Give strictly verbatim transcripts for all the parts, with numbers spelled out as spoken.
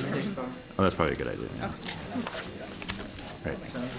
Oh, that's probably a good idea. Yeah. Right.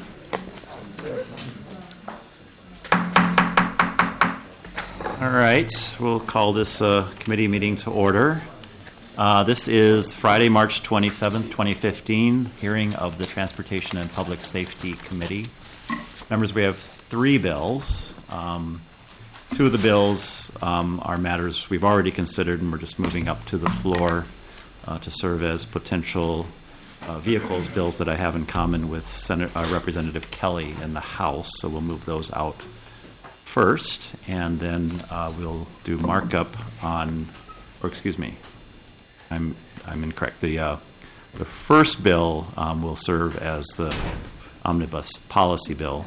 All right, we'll call this uh, committee meeting to order. Uh, this is Friday, March twenty-seventh, twenty fifteen, hearing of the Transportation and Public Safety Committee. Members, we have three bills. Um, two of the bills um, are matters we've already considered, and we're just moving up to the floor uh, to serve as potential uh, vehicles, bills that I have in common with Senate, uh, Representative Kelly in the House, so we'll move those out first, and then uh, we'll do markup on, or excuse me, I'm I'm incorrect. The uh, the first bill um, will serve as the omnibus policy bill.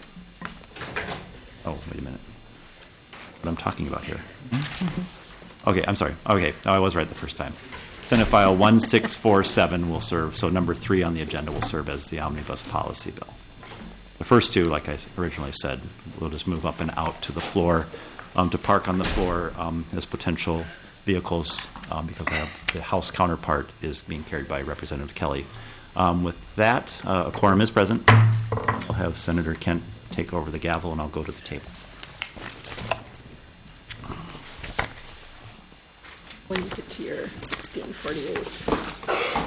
Oh, wait a minute. What I'm talking about here? Okay, I'm sorry. Okay, no, I was right the first time. Senate File one six four seven will serve. So number three on the agenda will serve as the omnibus policy bill. The first two, like I originally said, we'll just move up and out to the floor um, to park on the floor um, as potential vehicles um, because I have the House counterpart is being carried by Representative Kelly. Um, with that, uh, a quorum is present. I'll have Senator Kent take over the gavel, and I'll go to the table. When you get to your sixteen forty-eight.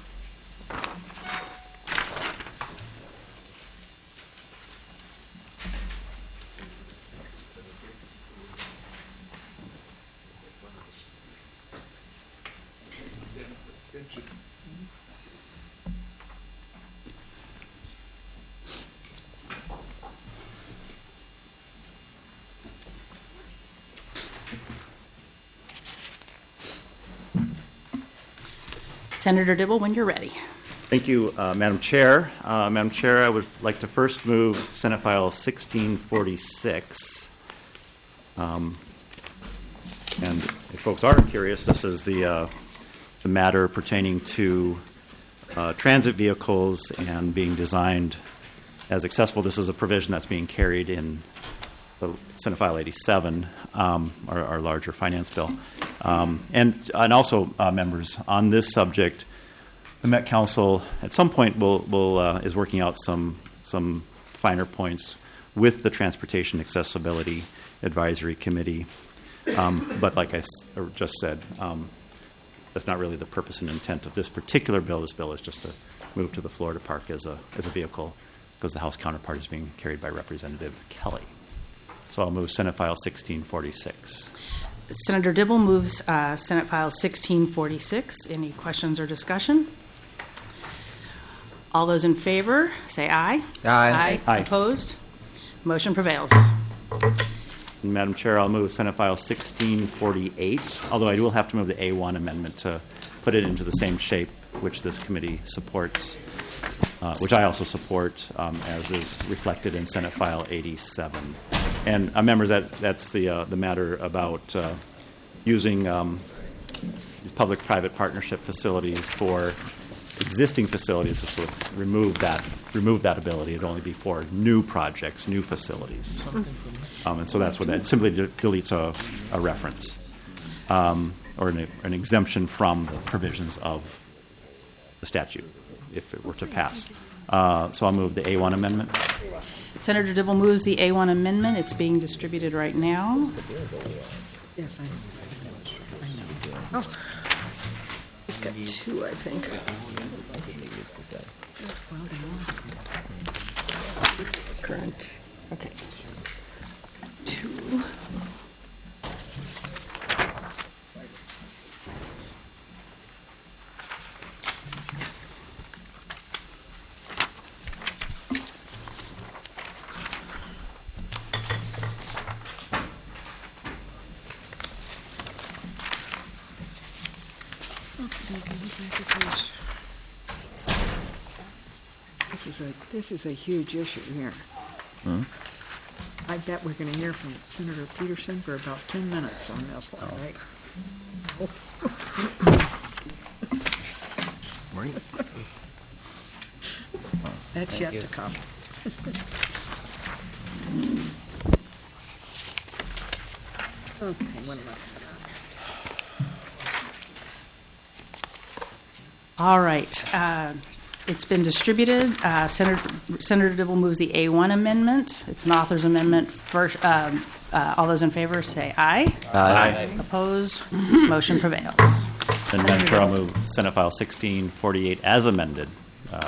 Senator Dibble, when you're ready. Thank you, uh, Madam Chair. Uh, Madam Chair, I would like to first move Senate File sixteen forty-six. Um, and if folks are curious, this is the, uh, the matter pertaining to uh, transit vehicles and being designed as accessible. This is a provision that's being carried in the Senate File eighty-seven, um, our, our larger finance bill. Um, and, and also, uh, members, on this subject, the Met Council at some point will, will uh, is working out some some finer points with the Transportation Accessibility Advisory Committee. Um, but like I s- just said, um, that's not really the purpose and intent of this particular bill. This bill is just to move to the floor to park as a as a vehicle because the House counterpart is being carried by Representative Kelly. So I'll move Senate File sixteen forty-six. Senator Dibble moves uh, Senate File sixteen forty-six. Any questions or discussion? All those in favor, say aye. Aye. Aye. Opposed? Motion prevails. And Madam Chair, I'll move Senate File sixteen forty-eight, although I will have to move the A one amendment to put it into the same shape which this committee supports, uh, which I also support, um, as is reflected in Senate File eighty-seven. And uh, members, that, that's the uh, the matter about uh, using um, these public-private partnership facilities for existing facilities to sort of remove that remove that ability. It'd only be for new projects, new facilities. Um, and so that's what that simply de- deletes a, a reference um, or an, an exemption from the provisions of the statute if it were to pass. Uh, so I'll move the A one amendment. Senator Dibble moves the A one amendment. It's being distributed right now. Yes, I know. I know. Oh, he's got two, I think. Current. Okay. Two. This is a this is a huge issue here. Hmm? I bet we're going to hear from Senator Peterson for about ten minutes on this one, right? Morning. That's Thank yet you. to come. Okay, what am I? All right. Uh, It's been distributed. Uh, Senator Senator Dibble moves the A one amendment. It's an author's amendment. First, um, uh, all those in favor say aye. Aye. Opposed? Motion prevails. And Madam Chair, I'll move Senate File sixteen forty-eight as amended uh,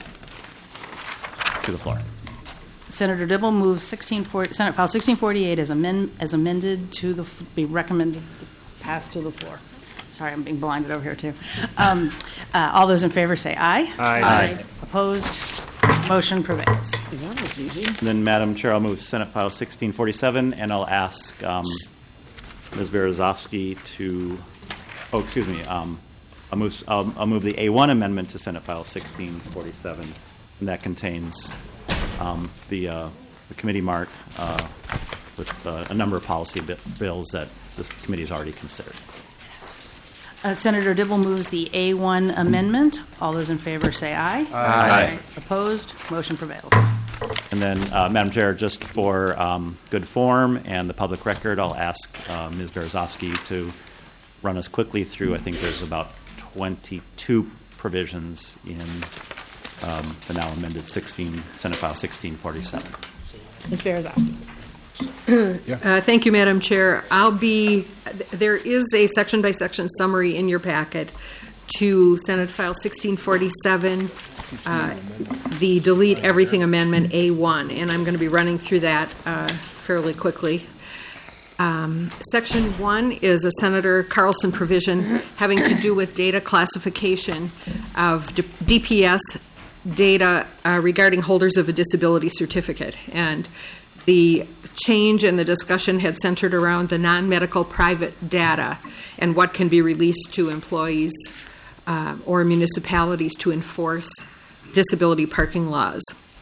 to the floor. Senator Dibble moves sixteen forty, Senate File sixteen forty-eight as, amend, as amended to the f- be recommended to pass to the floor. Sorry, I'm being blinded over here too. Um, uh, all those in favor say aye. Aye. Aye. Opposed? Motion prevails. That was easy. And then, Madam Chair, I'll move Senate File sixteen forty-seven, and I'll ask um, Miz Berezovsky to, oh, excuse me, um, I'll, move, I'll, I'll move the A one amendment to Senate File sixteen forty-seven, and that contains um, the, uh, the committee mark uh, with uh, a number of policy bi- bills that this committee has already considered. Uh, Senator Dibble moves the A one amendment. All those in favor say aye. Aye. Opposed? Motion prevails. And then, uh, Madam Chair, just for um, good form and the public record, I'll ask uh, Miz Berezovsky to run us quickly through. I think there's about twenty-two provisions in um, the now amended sixteen Senate File sixteen forty-seven. Miz Berezovsky. Uh, Thank you, Madam Chair. I'll be, there is a section-by-section summary in your packet to Senate File sixteen forty-seven, uh, the delete everything amendment A one, and I'm going to be running through that uh, fairly quickly. Um, Section one is a Senator Carlson provision having to do with data classification of D- D P S data uh, regarding holders of a disability certificate. And the change and the discussion had centered around the non-medical private data and what can be released to employees uh, or municipalities to enforce disability parking laws.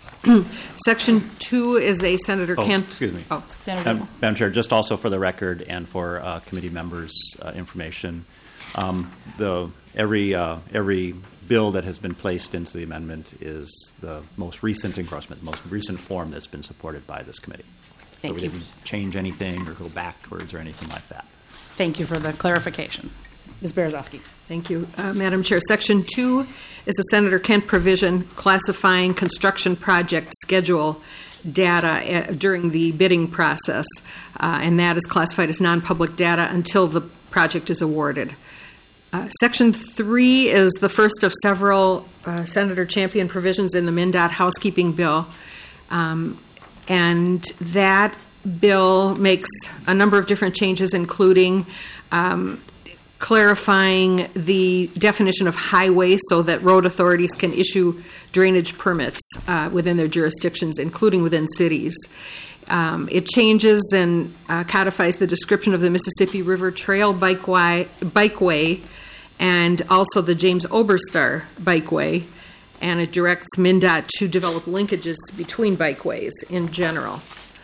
Section two is a Senator Oh, Kent. excuse me. Oh, Senator Um, Dibble. Madam Chair, just also for the record and for uh, committee members' uh, information, um, the every uh, every bill that has been placed into the amendment is the most recent engrossment, most recent form that's been supported by this committee. Thank so we you. didn't change anything or go backwards or anything like that. Thank you for the clarification. Miz Berezovsky. Thank you, uh, Madam Chair. Section two is a Senator Kent provision classifying construction project schedule data uh, during the bidding process, uh, and that is classified as non-public data until the project is awarded. Uh, Section three is the first of several uh, Senator Champion provisions in the MnDOT housekeeping bill, um, and that bill makes a number of different changes, including um, clarifying the definition of highway so that road authorities can issue drainage permits uh, within their jurisdictions, including within cities. Um, it changes and uh, codifies the description of the Mississippi River Trail Bikeway, bikeway and also the James Oberstar Bikeway, and it directs MnDOT to develop linkages between bikeways in general.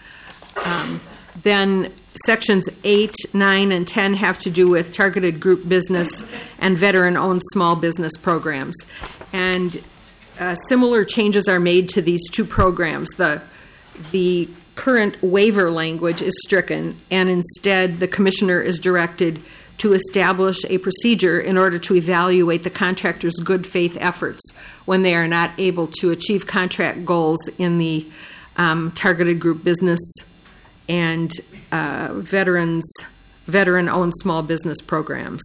Um, then sections eight, nine, and ten have to do with targeted group business and veteran-owned small business programs. And uh, similar changes are made to these two programs. The, the current waiver language is stricken, and instead the commissioner is directed to establish a procedure in order to evaluate the contractor's good faith efforts when they are not able to achieve contract goals in the um, targeted group business and uh, veterans, veteran-owned small business programs.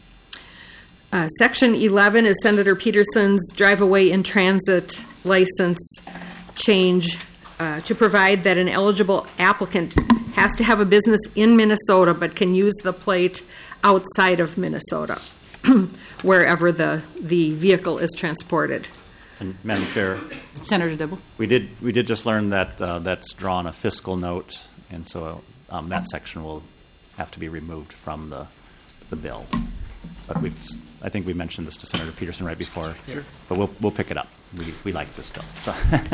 Uh, Section eleven is Senator Peterson's drive-away in transit license change uh, to provide that an eligible applicant has to have a business in Minnesota but can use the plate outside of Minnesota, wherever the, the vehicle is transported. And Madam Chair, Senator Dibble. we did we did just learn that uh, that's drawn a fiscal note, and so um, that section will have to be removed from the the bill. But we've I think we mentioned this to Senator Peterson right before. Sure. But we'll we'll pick it up. We we like this bill. So.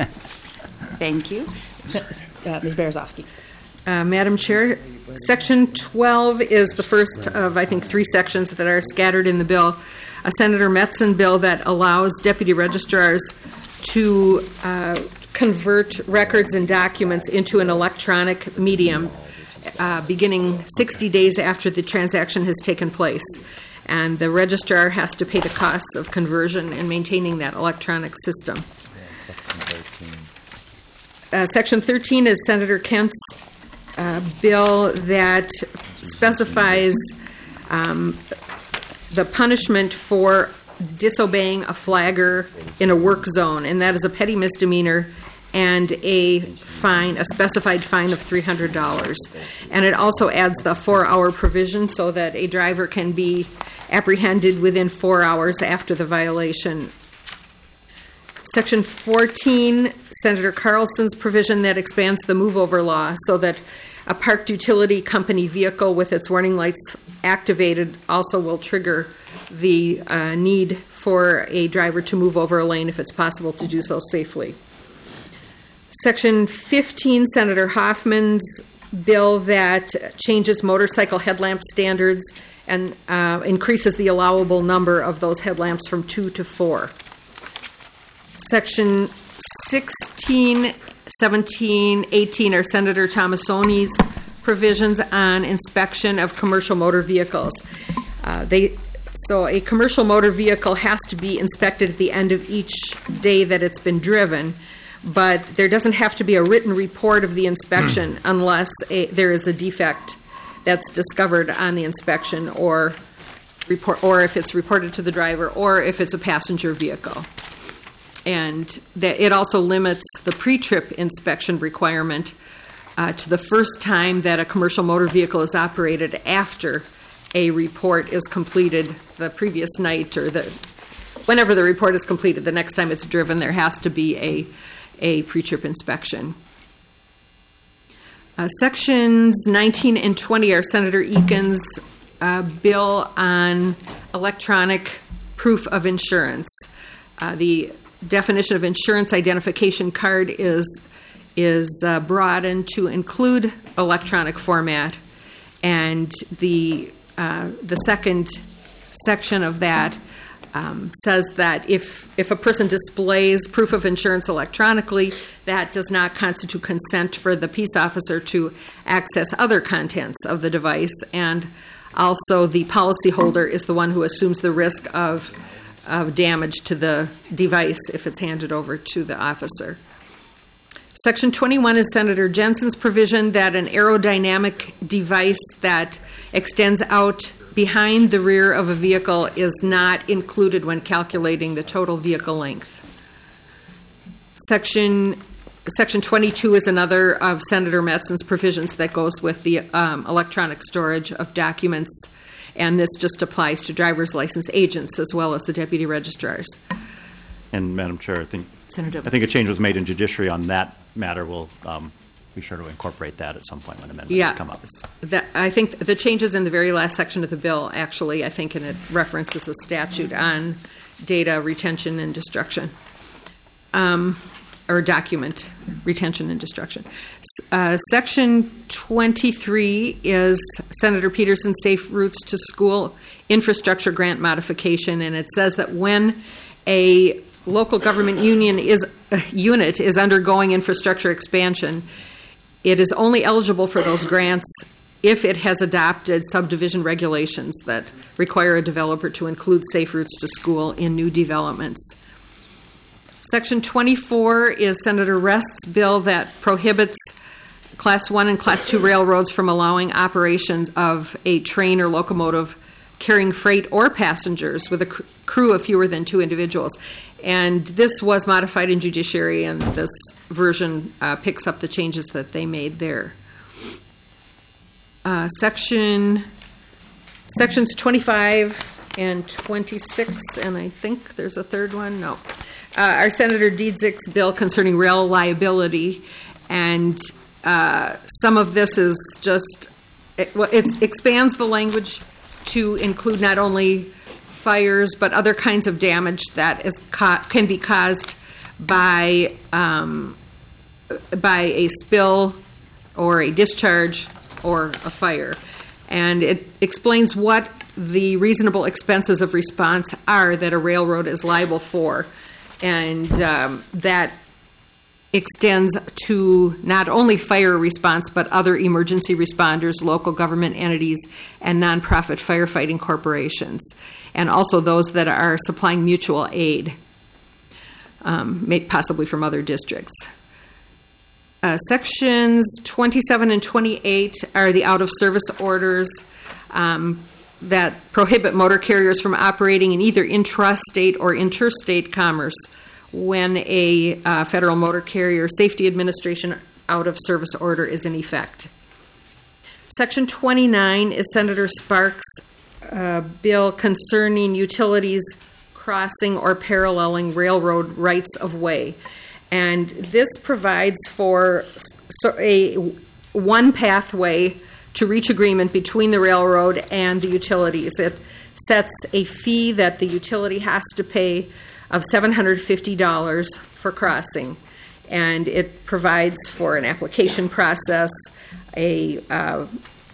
Thank you. Uh, Miz Berezovsky. Uh, Madam Chair, Section twelve is the first of, I think, three sections that are scattered in the bill. A Senator Metzen bill that allows deputy registrars to uh, convert records and documents into an electronic medium uh, beginning sixty days after the transaction has taken place. and the registrar has to pay the costs of conversion and maintaining that electronic system. Uh, Section thirteen is Senator Kent's uh, bill that specifies um, the punishment for disobeying a flagger in a work zone, and that is a petty misdemeanor and a fine, a specified fine of three hundred dollars. And it also adds the four-hour provision so that a driver can be apprehended within four hours after the violation. Section fourteen, Senator Carlson's provision that expands the move-over law so that a parked utility company vehicle with its warning lights activated also will trigger the uh, need for a driver to move over a lane if it's possible to do so safely. Section fifteen, Senator Hoffman's bill that changes motorcycle headlamp standards and uh, increases the allowable number of those headlamps from two to four. Section sixteen, seventeen, eighteen are Senator Tomassoni's provisions on inspection of commercial motor vehicles. Uh, they So a commercial motor vehicle has to be inspected at the end of each day that it's been driven, but there doesn't have to be a written report of the inspection unless a, there is a defect that's discovered on the inspection, or report, or if it's reported to the driver, or if it's a passenger vehicle. And that it also limits the pre-trip inspection requirement uh, to the first time that a commercial motor vehicle is operated after a report is completed the previous night, or the whenever the report is completed, the next time it's driven, there has to be a, a pre-trip inspection. Uh, sections nineteen and twenty are Senator Eakin's uh, bill on electronic proof of insurance. Uh, the definition of insurance identification card is, is uh, broadened to include electronic format, and the Uh, the second section of that um, says that if, if a person displays proof of insurance electronically, that does not constitute consent for the peace officer to access other contents of the device, and also the policyholder is the one who assumes the risk of, of damage to the device if it's handed over to the officer. Section twenty-one is Senator Jensen's provision that an aerodynamic device that extends out behind the rear of a vehicle is not included when calculating the total vehicle length. Section Section twenty-two is another of Senator Metzen's provisions that goes with the um, electronic storage of documents, and this just applies to driver's license agents as well as the deputy registrars. And Madam Chair, I think Senator I think a change was made in judiciary on that matter. We'll um, be sure to incorporate that at some point when amendments yeah, come up. That, I think the changes in the very last section of the bill, actually, I think, and it references a statute on data retention and destruction, um, or document retention and destruction. Uh, section twenty-three is Senator Peterson's Safe Routes to School infrastructure grant modification, and it says that when a local government union is uh, unit is undergoing infrastructure expansion, it is only eligible for those grants if it has adopted subdivision regulations that require a developer to include safe routes to school in new developments. Section twenty-four is Senator Rest's bill that prohibits Class one and Class two railroads from allowing operations of a train or locomotive carrying freight or passengers with a cr- crew of fewer than two individuals. And this was modified in judiciary, and this version uh, picks up the changes that they made there. Uh, section Sections twenty-five and twenty-six, and I think there's a third one, no, uh, are Senator Diedzich's bill concerning rail liability, and uh, some of this is just, it, well, it expands the language to include not only fires but other kinds of damage that is ca- can be caused by um, by a spill or a discharge or a fire. And it explains what the reasonable expenses of response are that a railroad is liable for, and um, that extends to not only fire response, but other emergency responders, local government entities, and nonprofit firefighting corporations, and also those that are supplying mutual aid, um, may- possibly from other districts. Uh, sections twenty-seven and twenty-eight are the out-of-service orders um, that prohibit motor carriers from operating in either intrastate or interstate commerce when a uh, Federal Motor Carrier Safety Administration out-of-service order is in effect. Section twenty-nine is Senator Sparks' uh, bill concerning utilities crossing or paralleling railroad rights of way. And this provides for so a one pathway to reach agreement between the railroad and the utilities. It sets a fee that the utility has to pay of seven hundred fifty dollars for crossing, and it provides for an application process, a, uh,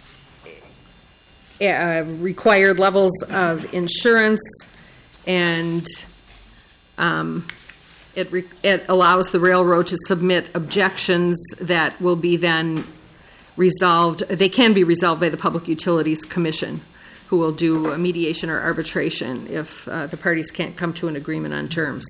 a required levels of insurance, and um, It, re- it allows the railroad to submit objections that will be then resolved. They can be resolved by the Public Utilities Commission, who will do a mediation or arbitration if uh, the parties can't come to an agreement on terms.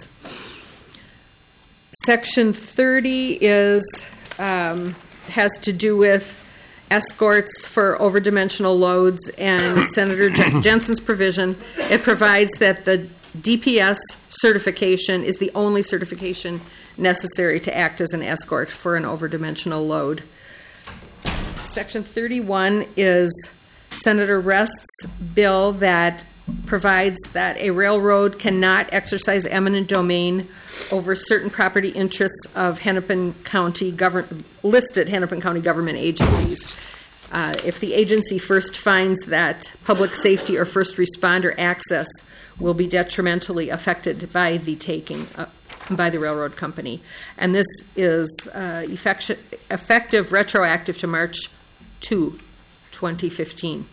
Section thirty is um, has to do with escorts for overdimensional loads, and Senator Jen- Jensen's provision. It provides that the D P S certification is the only certification necessary to act as an escort for an overdimensional load. Section thirty-one is Senator Rest's bill that provides that a railroad cannot exercise eminent domain over certain property interests of Hennepin County govern- listed Hennepin County government agencies. Uh, if the agency first finds that public safety or first responder access will be detrimentally affected by the taking uh, by the railroad company. And this is uh, effecti- effective retroactive to March second, twenty fifteen.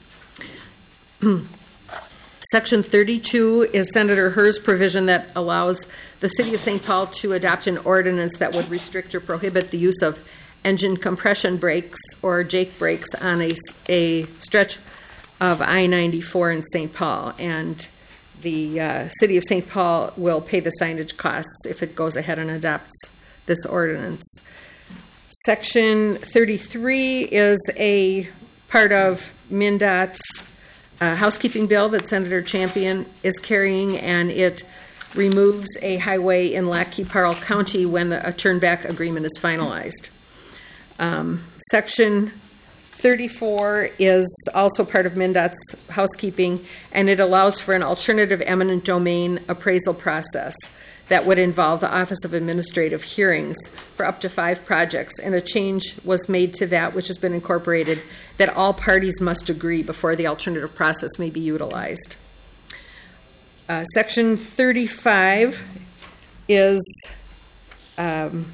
Section thirty-two is Senator Herr's provision that allows the City of Saint Paul to adopt an ordinance that would restrict or prohibit the use of engine compression brakes or Jake brakes on a, a stretch of I ninety-four in Saint Paul. And the uh, City of Saint Paul will pay the signage costs if it goes ahead and adopts this ordinance. Section thirty-three is a part of MnDOT's uh, housekeeping bill that Senator Champion is carrying, and it removes a highway in Lac Qui Parle County when the, a turnback agreement is finalized. Um, Section thirty-four is also part of MnDOT's housekeeping, and it allows for an alternative eminent domain appraisal process that would involve the Office of Administrative Hearings for up to five projects. And a change was made to that, which has been incorporated, that all parties must agree before the alternative process may be utilized. Uh, Section thirty-five is um,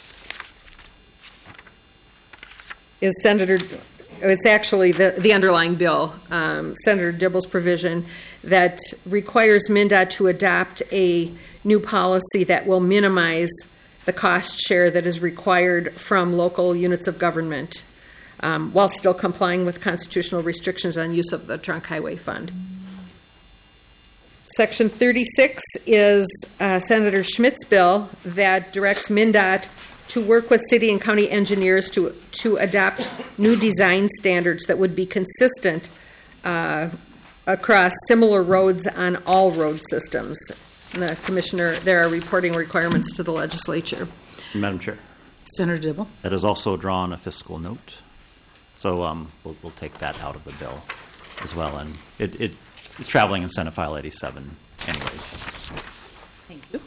is Senator, it's actually the, the underlying bill, um, Senator Dibble's provision that requires MnDOT to adopt a new policy that will minimize the cost share that is required from local units of government um, while still complying with constitutional restrictions on use of the Trunk Highway Fund. Section thirty-six is uh, Senator Schmidt's bill that directs MnDOT to work with city and county engineers to, to adopt new design standards that would be consistent uh, across similar roads on all road systems. And the Commissioner, there are reporting requirements to the legislature. Madam Chair, Senator Dibble. that is also drawn a fiscal note. So um, we'll, we'll take that out of the bill as well. And it, it, it's traveling in Senate File eighty-seven anyways. Thank you.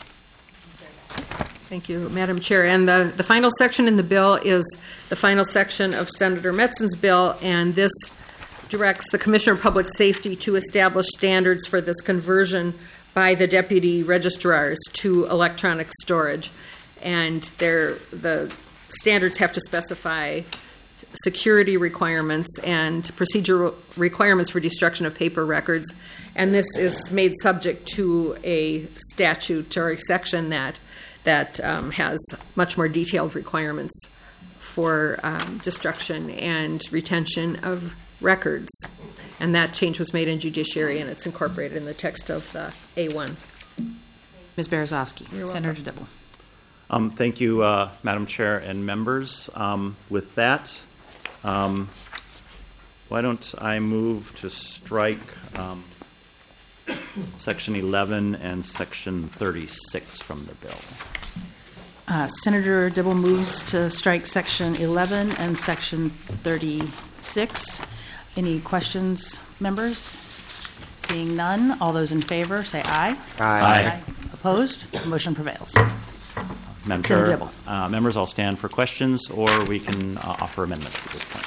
Thank you, Madam Chair. And the, the final section in the bill is the final section of Senator Metzen's bill, and this directs the Commissioner of Public Safety to establish standards for this conversion by the deputy registrars to electronic storage. And there, the standards have to specify security requirements and procedural requirements for destruction of paper records. And this is made subject to a statute or a section that that um, has much more detailed requirements for um, destruction and retention of records. And that change was made in judiciary, and it's incorporated in the text of the A one. Miz Berezovsky. You're Senator Dibble. Um, thank you, uh, Madam Chair and members. Um, with that, um, why don't I move to strike um, Section eleven and Section thirty-six from the bill? Uh, Senator Dibble moves to strike Section eleven and Section thirty-six. Any questions, members? Seeing none, all those in favor say aye. Aye. Opposed? The motion prevails. Madam Senator Chair, Dibble. uh, members, I'll stand for questions, or we can uh, offer amendments at this point.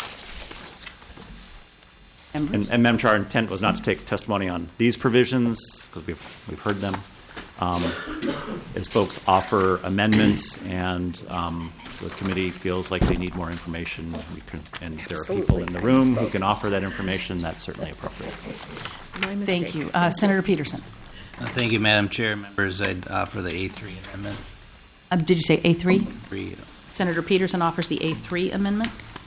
Members? And, and Madam Chair, our intent was not to take testimony on these provisions, because we've, we've heard them. Um, as folks offer amendments and um, the committee feels like they need more information, we can, and there are people in the room who can offer that information, that's certainly appropriate. My mistake. Thank you. Uh, Senator Peterson. Uh, Thank you, Madam Chair. Members, I'd offer the A three amendment. Uh, did you say A three? Three, uh, Senator Peterson offers the A three amendment.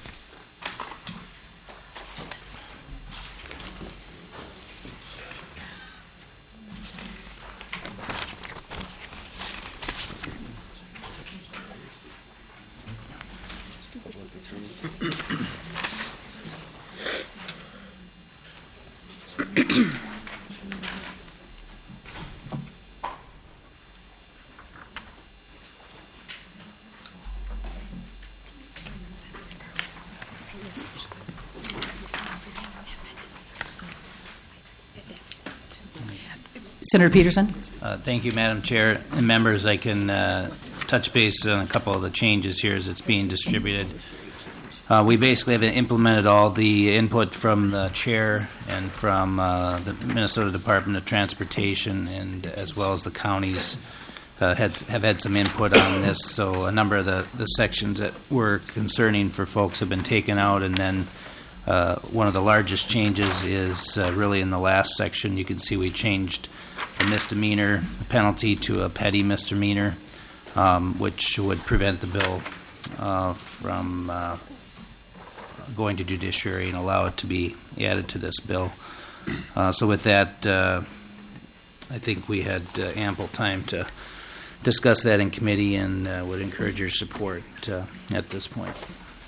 Senator Peterson. Uh, Thank you, Madam Chair. And members, I can uh, touch base on a couple of the changes here as it's being distributed. Uh, we basically have implemented all the input from the chair and from uh, the Minnesota Department of Transportation, and as well as the counties uh, had, have had some input on this. So a number of the, the sections that were concerning for folks have been taken out, and then uh, one of the largest changes is uh, really in the last section. You can see we changed the misdemeanor penalty to a petty misdemeanor, um, which would prevent the bill uh, from uh, going to judiciary and allow it to be added to this bill. Uh, so with that, uh, I think we had uh, ample time to discuss that in committee, and uh, would encourage your support uh, at this point.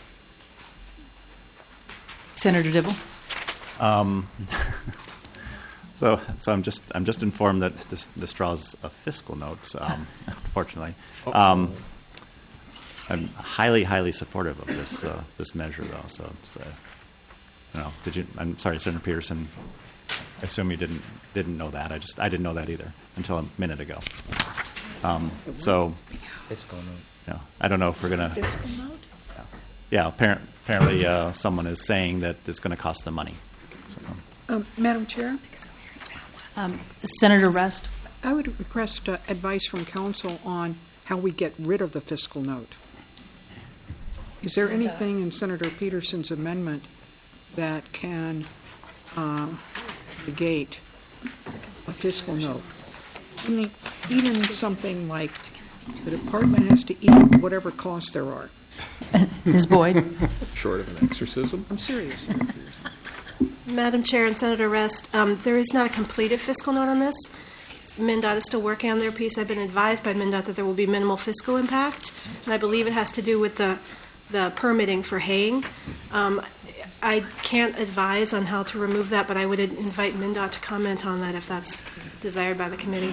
Senator Dibble. Um, so, so I'm just I'm just informed that this this draws a fiscal note. Um, unfortunately, um, I'm highly highly supportive of this uh, this measure, though. So, it's, uh, you know, did you? I'm sorry, Senator Peterson. I assume you didn't didn't know that. I just I didn't know that either until a minute ago. Um, so, Fiscal note. you know, I don't know if we're gonna. Fiscal note? Yeah, apparent, apparently uh, someone is saying that it's going to cost them money. So, Um, Madam Chair, Um, Senator Rest. I would request uh, advice from council on how we get rid of the fiscal note. Is there anything in Senator Peterson's amendment that can uh, negate a fiscal note? Even, even something like the department has to eat whatever costs there are. Miz Boyd. Short of an exorcism? I'm serious. Madam Chair and Senator Rest, um, there is not a completed fiscal note on this. MnDOT is still working on their piece. I've been advised by MnDOT that there will be minimal fiscal impact, and I believe it has to do with the the permitting for haying. Um, I can't advise on how to remove that, but I would invite MnDOT to comment on that if that's desired by the committee.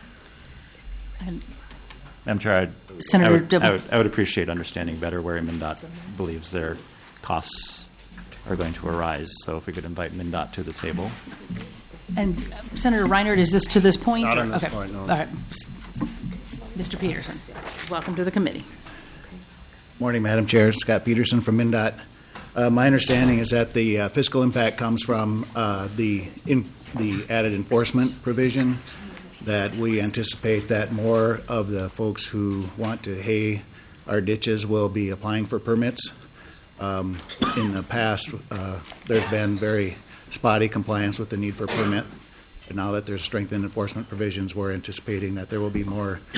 Madam Chair, I'd, Senator I, would, Dibble. I, would, I would appreciate understanding better where MnDOT believes their costs are going to arise. So if we could invite MnDOT to the table. And uh, Senator Reinert, is this to this point? Not on this okay. point, no. All right. Mister Peterson, welcome to the committee. Morning, Madam Chair. Scott Peterson from MnDOT. Uh, my understanding is that the uh, fiscal impact comes from uh, the in, the added enforcement provision, that we anticipate that more of the folks who want to hay our ditches will be applying for permits. Um, in the past, uh, there's been very spotty compliance with the need for permit. And now that there's strengthened enforcement provisions, we're anticipating that there will be more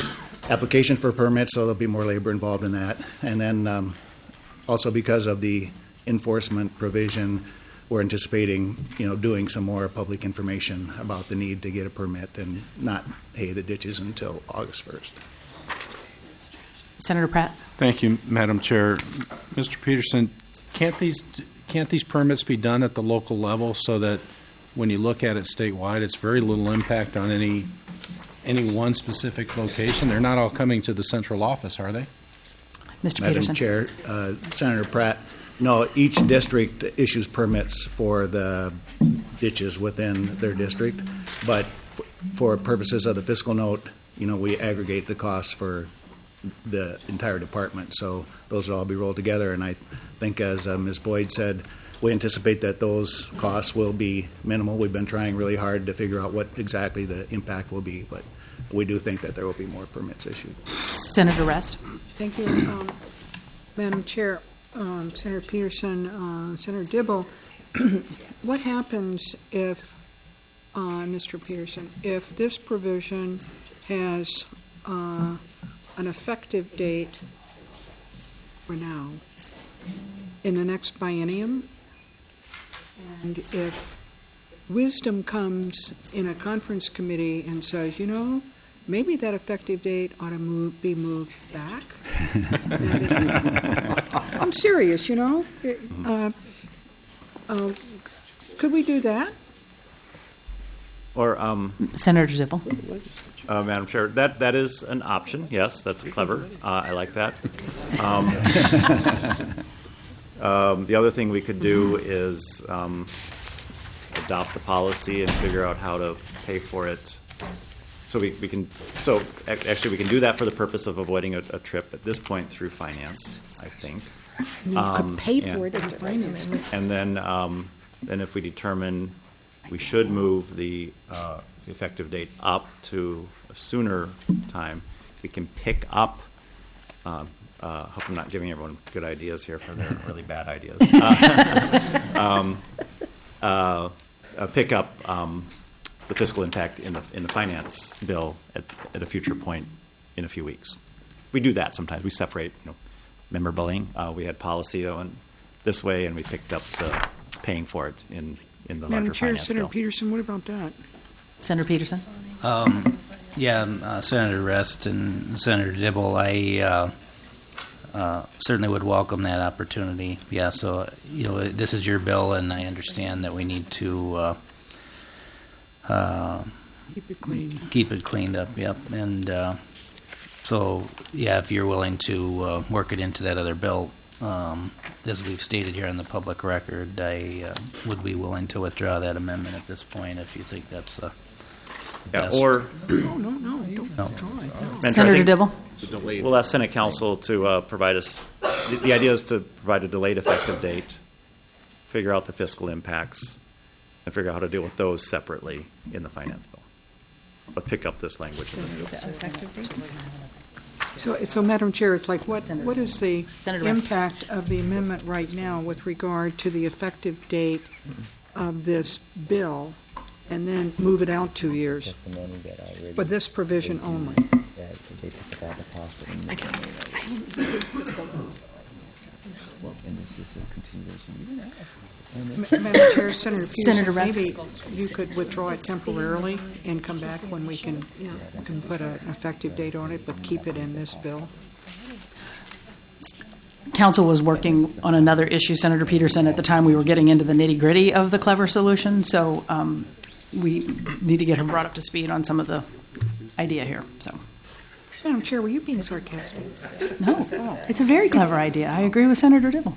application for permits, so there'll be more labor involved in that. And then um, also because of the enforcement provision, we're anticipating, you know, doing some more public information about the need to get a permit and not hay the ditches until August first. Senator Pratt? Thank you, Madam Chair. Mister Peterson, can't these can't these permits be done at the local level so that when you look at it statewide, it's very little impact on any any one specific location? They're not all coming to the central office, are they? Mister Madam Peterson? Chair, uh, Senator Pratt, no, each district issues permits for the ditches within their district, but f- for purposes of the fiscal note, you know, we aggregate the costs for the entire department, so those will all be rolled together, and I think, as uh, Miz Boyd said, we anticipate that those costs will be minimal. We've been trying really hard to figure out what exactly the impact will be, but we do think that there will be more permits issued. Senator Rest? Thank you, um, Madam Chair. Um, Senator Peterson, uh, Senator Dibble, what happens if, uh, Mister Peterson, if this provision has uh, an effective date for now in the next biennium, and if wisdom comes in a conference committee and says, you know, maybe that effective date ought to move, be moved back? I'm serious, you know. It, uh, uh, could we do that? Or, um, Senator Dibble? uh, Madam Chair, that, that is an option. Yes, that's clever. Uh, I like that. Um, um, the other thing we could do is um, adopt the policy and figure out how to pay for it. So we, we can so ac- actually we can do that for the purpose of avoiding a, a trip at this point through finance, I think. You Um, could pay and- for it in finance. And then um, then if we determine we should move the uh, effective date up to a sooner time, we can pick up. Uh, uh, hope I'm not giving everyone good ideas here for their really bad ideas. Uh, um, uh, uh, pick up. Um, the fiscal impact in the in the finance bill at, at a future point in a few weeks. We do that sometimes. We separate, you know, member billing. Uh, we had policy on this way, and we picked up the paying for it in, in the Madam larger Chair, finance Senator bill. Peterson, what about that? Senator Peterson? Um, yeah, uh, Senator Rest and Senator Dibble, I uh, uh, certainly would welcome that opportunity. Yeah, so, you know, this is your bill, and I understand that we need to uh, uh, Keep it clean. keep it cleaned up, yep. And uh, so, yeah, if you're willing to uh, work it into that other bill, um, as we've stated here on the public record, I uh, would be willing to withdraw that amendment at this point if you think that's the Yeah, best. or No, no, no, don't No. withdraw it. No. Madam Chair, I Senator think Dibble? we'll ask Senate Council to uh, provide us. The, the idea is to provide a delayed effective date, figure out the fiscal impacts, and figure out how to deal with those separately in the finance bill. But pick up this language in the bill. So, so Madam Chair, it's like, what, what is the Senator West. impact of the amendment right now with regard to the effective date of this bill, and then move it out two years That's the money that I already. for this provision only? That they took it out of the hospital. Well, and this is a continuation. Ma- Madam Chair, Senator Senator Peterson, Rest. maybe you could withdraw it temporarily and come back when we can, can put an effective date on it, but keep it in this bill. Council was working on another issue, Senator Peterson, at the time we were getting into the nitty-gritty of the clever solution, so um, we need to get her brought up to speed on some of the idea here, so. Madam Chair, were you being sarcastic? No, it's a very clever idea. I agree with Senator Dibble.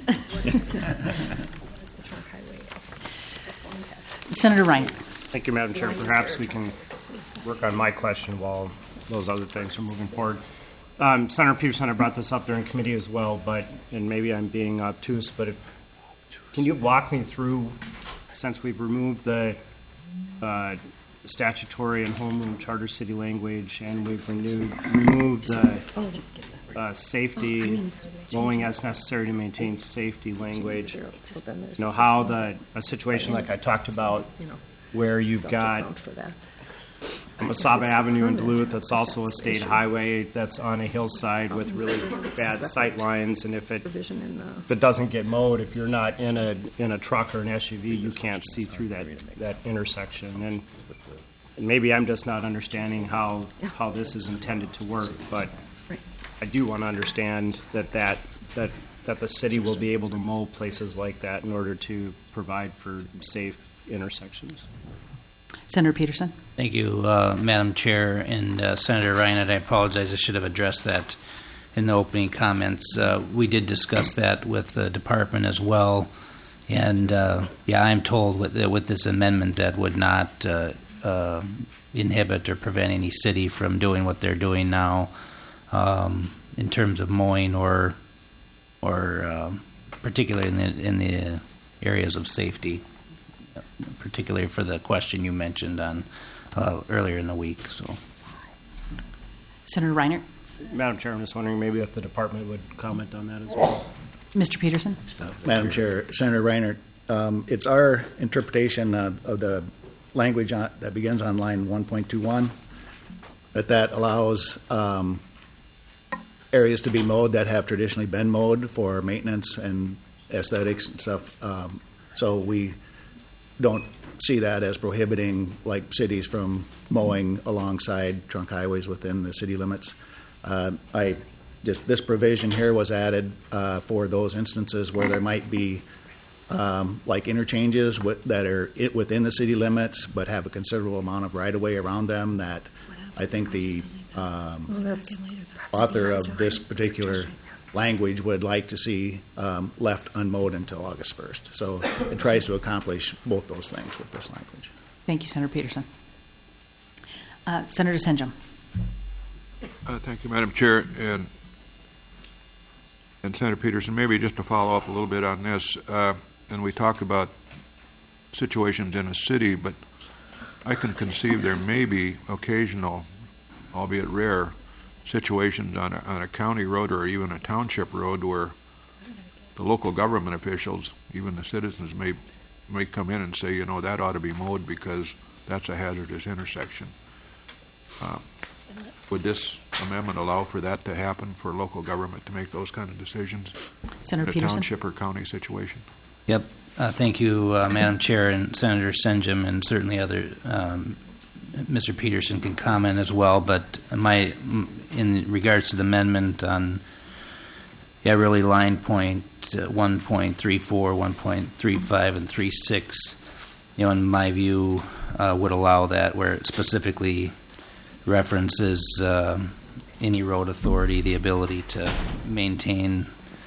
Senator Ryan. Thank you, Madam Chair. Perhaps we can work on my question while those other things are moving forward. Um, Senator Peterson, I brought this up during committee as well, but, and maybe I'm being obtuse, but if, can you walk me through, since we've removed the uh, statutory and home rule charter city language, and we've renewed, removed the uh, safety, mowing as necessary to maintain safety language, you know, how the, a situation like I talked about, where you've got Masaba Avenue in Duluth, that's also a state highway that's on a hillside with really bad sight lines, and if it, Provision in the. if it doesn't get mowed, if you're not in a, in a truck or an S U V, you can't see through that, that intersection. And maybe I'm just not understanding how, how this is intended to work, but I do want to understand that that, that, that the city will be able to mow places like that in order to provide for safe intersections. Senator Peterson. Thank you, uh, Madam Chair, and uh, Senator Reinert. I apologize. I should have addressed that in the opening comments. Uh, we did discuss that with the department as well, and uh, yeah, I'm told with, with this amendment that would not uh, uh, inhibit or prevent any city from doing what they're doing now um, in terms of mowing or or um, particularly in the in the areas of safety, particularly for the question you mentioned on uh, earlier in the week. So, Senator Reinert. Madam Chair, I'm just wondering maybe if the department would comment on that as well. Mister Peterson. Uh, Madam Chair, Senator Reinert, um, it's our interpretation uh, of the language on, that begins on line one point two one that that allows um, areas to be mowed that have traditionally been mowed for maintenance and aesthetics and stuff. Um, so we don't see that as prohibiting like cities from mowing alongside trunk highways within the city limits. Uh, I just this provision here was added uh, for those instances where there might be um, like interchanges with, that are it within the city limits but have a considerable amount of right of way around them. That I think the um, author of this particular language would like to see um, left unmowed until August first. So it tries to accomplish both those things with this language. Thank you, Senator Peterson. Uh, Senator Senjum. Uh, thank you, Madam Chair. And, and Senator Peterson, maybe just to follow up a little bit on this, uh, and we talked about situations in a city, but I can conceive there may be occasional, albeit rare, situations on a, on a county road or even a township road where the local government officials, even the citizens, may may come in and say, you know, that ought to be mowed because that's a hazardous intersection. Uh, would this amendment allow for that to happen, for local government to make those kind of decisions Senator in a Peterson. township or county situation? yep. Uh, thank you, uh, Madam Chair, and Senator Senjum, and certainly other. Um, Mister Peterson can comment as well, but my in regards to the amendment on, yeah, really line point uh, one point three four, one point three five, and three six, you know, in my view, uh, would allow that where it specifically references uh, any road authority the ability to maintain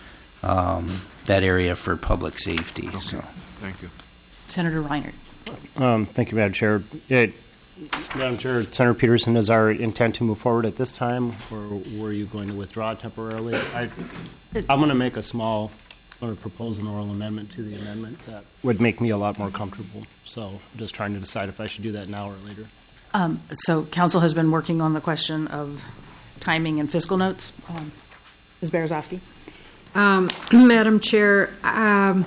um, that area for public safety. Okay. So, thank you. Senator Reinert. Um, thank you, Madam Chair. It, Madam Chair, Senator Peterson, is our intent to move forward at this time, or were you going to withdraw temporarily? I, I'm going to make a small, or propose an oral amendment to the amendment that would make me a lot more comfortable. So I'm just trying to decide if I should do that now or later. Um, so council has been working on the question of timing and fiscal notes. Um, Miz Berezovsky. Um, Madam Chair, um,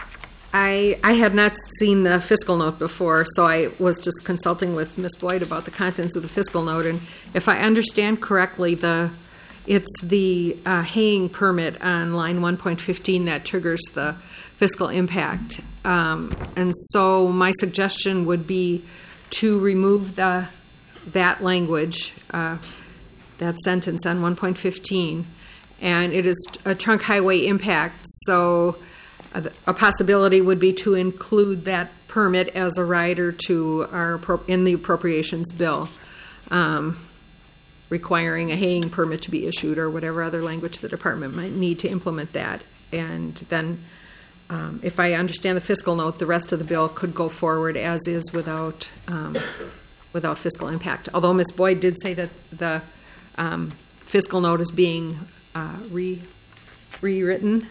I, I had not seen the fiscal note before, so I was just consulting with Miz Boyd about the contents of the fiscal note. And if I understand correctly, the it's the uh, haying permit on line one point fifteen that triggers the fiscal impact. Um, and so my suggestion would be to remove the that language, uh, that sentence on one point fifteen. And it is a trunk highway impact, so a possibility would be to include that permit as a rider to our in the appropriations bill, um, requiring a haying permit to be issued or whatever other language the department might need to implement that. And then, um, if I understand the fiscal note, the rest of the bill could go forward as is without um, without fiscal impact. Although Miz Boyd did say that the um, fiscal note is being uh, re rewritten.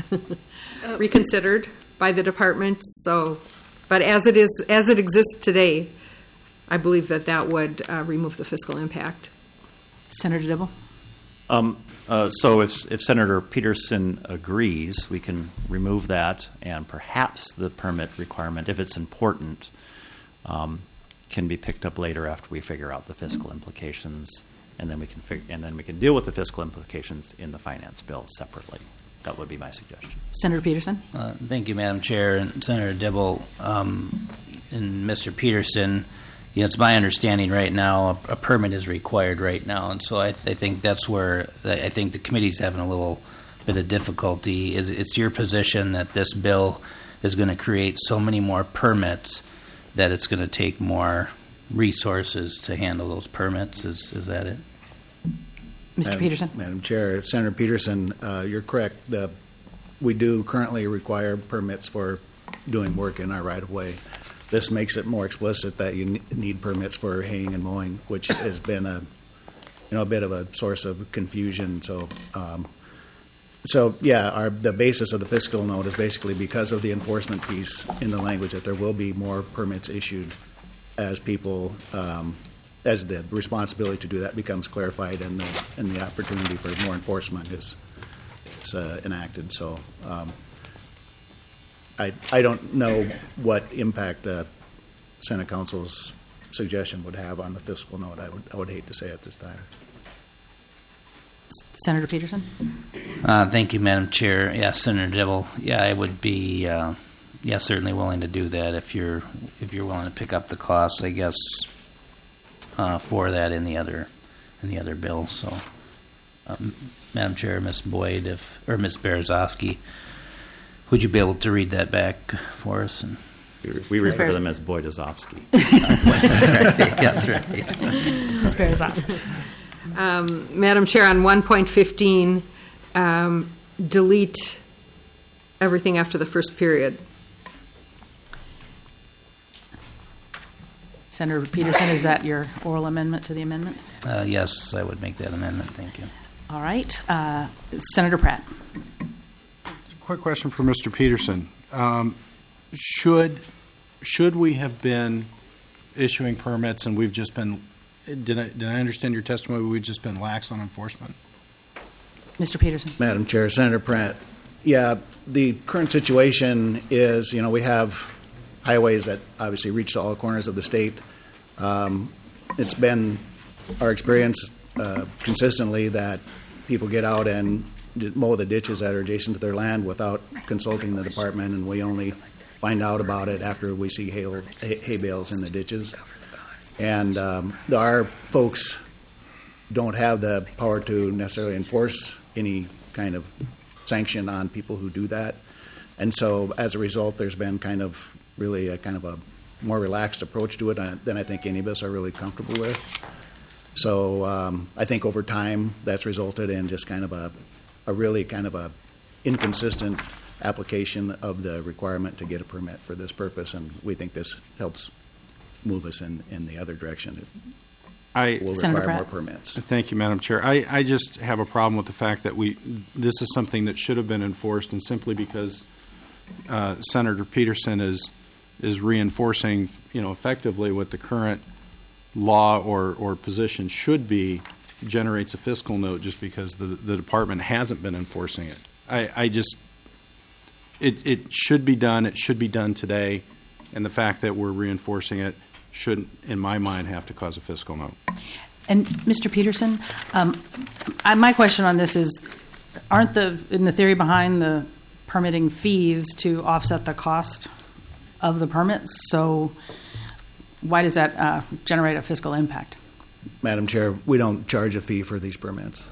reconsidered by the department. So, but as it is, as it exists today, I believe that that would uh, remove the fiscal impact. Senator Dibble. Um, uh, so if, if Senator Peterson agrees, we can remove that and perhaps the permit requirement, if it's important, um, can be picked up later after we figure out the fiscal implications, and then we can fig- and then we can deal with the fiscal implications in the finance bill separately. That would be my suggestion. Senator Peterson? Uh, thank you, Madam Chair, and Senator Dibble, um, and Mister Peterson. You know, it's my understanding right now a, a permit is required right now, and so I, th- I think that's where I think the committee's having a little bit of difficulty. Is it's your position that this bill is going to create so many more permits that it's going to take more resources to handle those permits? Is is that it? Mister Madam, Peterson? Madam Chair, Senator Peterson, uh, you're correct. The, we do currently require permits for doing work in our right-of-way. This makes it more explicit that you ne- need permits for haying and mowing, which has been a, you know, a bit of a source of confusion. So, um, so yeah, our, the basis of the fiscal note is basically because of the enforcement piece in the language that there will be more permits issued as people. Um, as the responsibility to do that becomes clarified and the, and the opportunity for more enforcement is, is uh, enacted. So um, I, I don't know what impact uh, Senate Council's suggestion would have on the fiscal note. I would, I would hate to say at this time. Senator Peterson? Uh, thank you, Madam Chair. Yeah, Senator Dibble. Yeah, I would be, uh, yeah, certainly willing to do that if you're if you're willing to pick up the costs, I guess, uh, for that in the other in the other bill. So, um, Madam Chair, Miz Boyd, if or Miz Berezovsky, would you be able to read that back for us? And we refer to them as Boydazovsky. Yeah, that's right. Miz Berezovsky. Um, Madam Chair, on one point fifteen, um, delete everything after the first period. Senator Peterson, is that your oral amendment to the amendment? Uh, yes, I would make that amendment. Thank you. All right. Uh, Senator Pratt. Quick question for Mister Peterson. Um, should should we have been issuing permits and we've just been, did I, did I understand your testimony, we've just been lax on enforcement? Mister Peterson. Madam Chair, Senator Pratt, yeah, the current situation is, you know, we have highways that obviously reach to all corners of the state. Um, it's been our experience uh, consistently that people get out and mow the ditches that are adjacent to their land without consulting the department, and we only find out about it after we see hay, hay bales in the ditches. And um, our folks don't have the power to necessarily enforce any kind of sanction on people who do that. And so as a result, there's been kind of really a kind of a more relaxed approach to it than I think any of us are really comfortable with. So um, I think over time that's resulted in just kind of a, a really kind of a inconsistent application of the requirement to get a permit for this purpose, and we think this helps move us in, in the other direction. I will Senator require Pratt. more permits. Thank you, Madam Chair. I, I just have a problem with the fact that we this is something that should have been enforced, and simply because uh, Senator Peterson is is reinforcing, you know, effectively what the current law or, or position should be, generates a fiscal note just because the, the department hasn't been enforcing it. I, I just, it, it should be done. It should be done today. And the fact that we're reinforcing it shouldn't, in my mind, have to cause a fiscal note. And Mister Peterson, um, I, my question on this is, aren't the, in the theory behind the permitting fees to offset the cost of the permits? So why does that uh, generate a fiscal impact? Madam Chair, we don't charge a fee for these permits.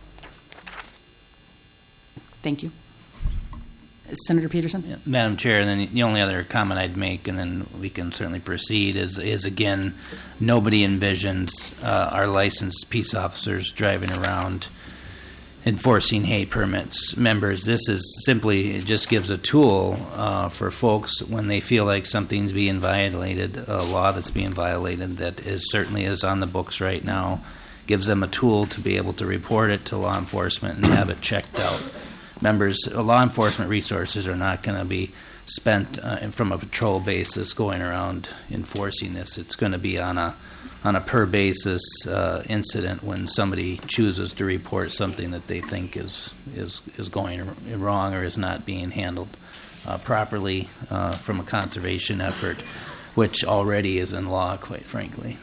Thank you. Senator Peterson? Yeah, Madam Chair, and then the only other comment I'd make, and then we can certainly proceed, is, is again, nobody envisions uh, our licensed peace officers driving around enforcing hay permits. Members, this is simply, it just gives a tool uh, for folks when they feel like something's being violated, a law that's being violated that is certainly is on the books right now, gives them a tool to be able to report it to law enforcement and have it checked out. Members, law enforcement resources are not going to be spent uh, from a patrol basis going around enforcing this. It's going to be on a on a per basis uh, incident when somebody chooses to report something that they think is is is going wrong or is not being handled uh, properly uh, from a conservation effort. which already is in law, quite frankly.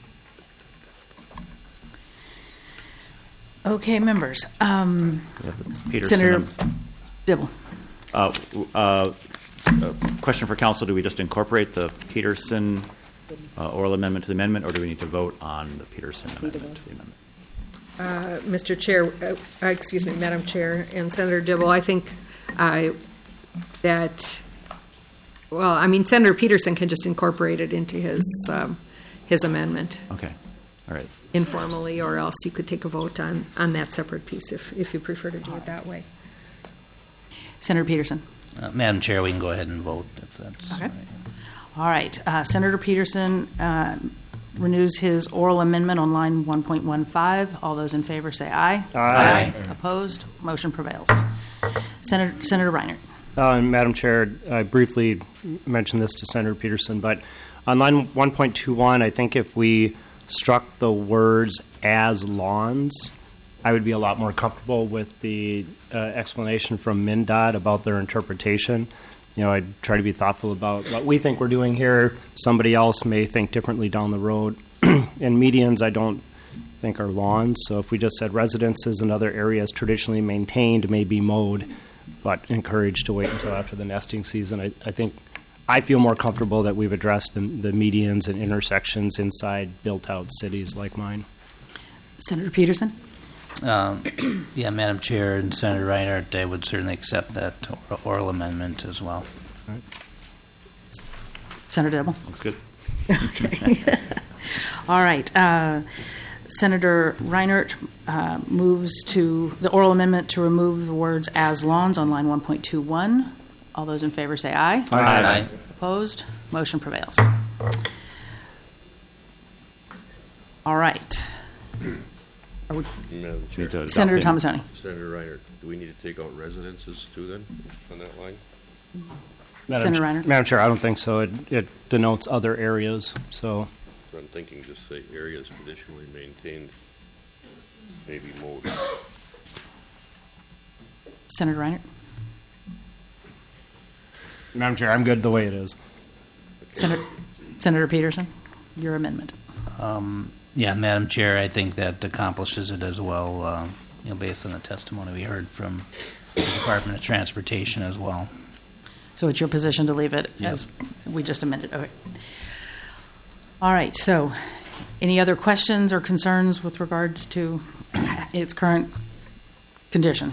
Okay, members. Um, We have the Peterson. Senator Dibble. Uh, uh, uh, Question for council, do we just incorporate the Peterson uh, oral amendment to the amendment, or do we need to vote on the Peterson amendment to the amendment? Uh, Mister Chair, uh, excuse me, Madam Chair, and Senator Dibble, I think uh, that, well, I mean, Senator Peterson can just incorporate it into his um, his amendment Okay, all right. informally, or else you could take a vote on, on that separate piece if, if you prefer to do it that way. Senator Peterson. Uh, Madam Chair, we can go ahead and vote if that's Okay. right. All right. Uh, Senator Peterson uh, renews his oral amendment on line one point one five. All those in favor say aye. Aye. Opposed? Motion prevails. Senator, Senator Reinert. Uh, Madam Chair, I briefly mentioned this to Senator Peterson, but on line one point two one, I think if we struck the words "as lawns," I would be a lot more comfortable with the uh, explanation from MnDOT about their interpretation. You know, I'd try to be thoughtful about what we think we're doing here. Somebody else may think differently down the road. And medians, I don't think are lawns. So if we just said residences and other areas traditionally maintained may be mowed, but encouraged to wait until after the nesting season, I, I think I feel more comfortable that we've addressed the, the medians and intersections inside built-out cities like mine. Senator Peterson. Um, yeah, Madam Chair and Senator Reinhardt, I would certainly accept that or- oral amendment as well. Senator Dibble. That's good. Okay. All right. Uh, Senator Reinert uh, moves to the oral amendment to remove the words "as lawns" on line one point two one. All those in favor say aye. Aye. Aye. Opposed? Motion prevails. All right. Are we, Madam Chair. Need to adopt Senator the- Tomassoni. Senator Reiner, do we need to take out residences too then, on that line? Madam Senator Ch- Reiner. Madam Chair, I don't think so. It, it denotes other areas, so. So I'm thinking just say areas traditionally maintained, maybe mowed. Senator Reinert. Madam Chair, I'm good the way it is. Senator, Senator Peterson, your amendment. Um, yeah, Madam Chair, I think that accomplishes it as well, uh, you know, based on the testimony we heard from the Department of Transportation as well. So it's your position to leave it Yep. as we just amended. Okay. All right. So, any other questions or concerns with regards to its current condition?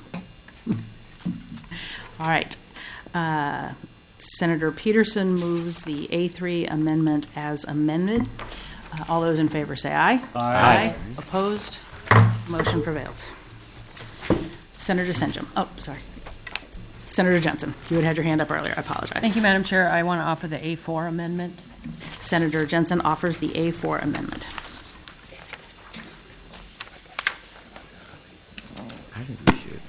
All right. Uh, Senator Peterson moves the A three amendment as amended. Uh, all those in favor say aye. Aye. Opposed? Motion prevails. Senator Senjum. Oh, sorry. Senator Jensen, you had had your hand up earlier. I apologize. Thank you, Madam Chair. I want to offer the A four amendment. Senator Jensen offers the A four amendment. I think we should.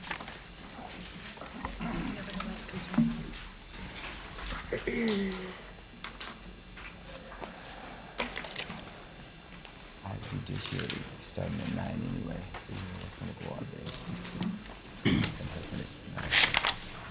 I think this year we starting at nine anyway, so you know it's gonna go all day. Sometime finish tonight.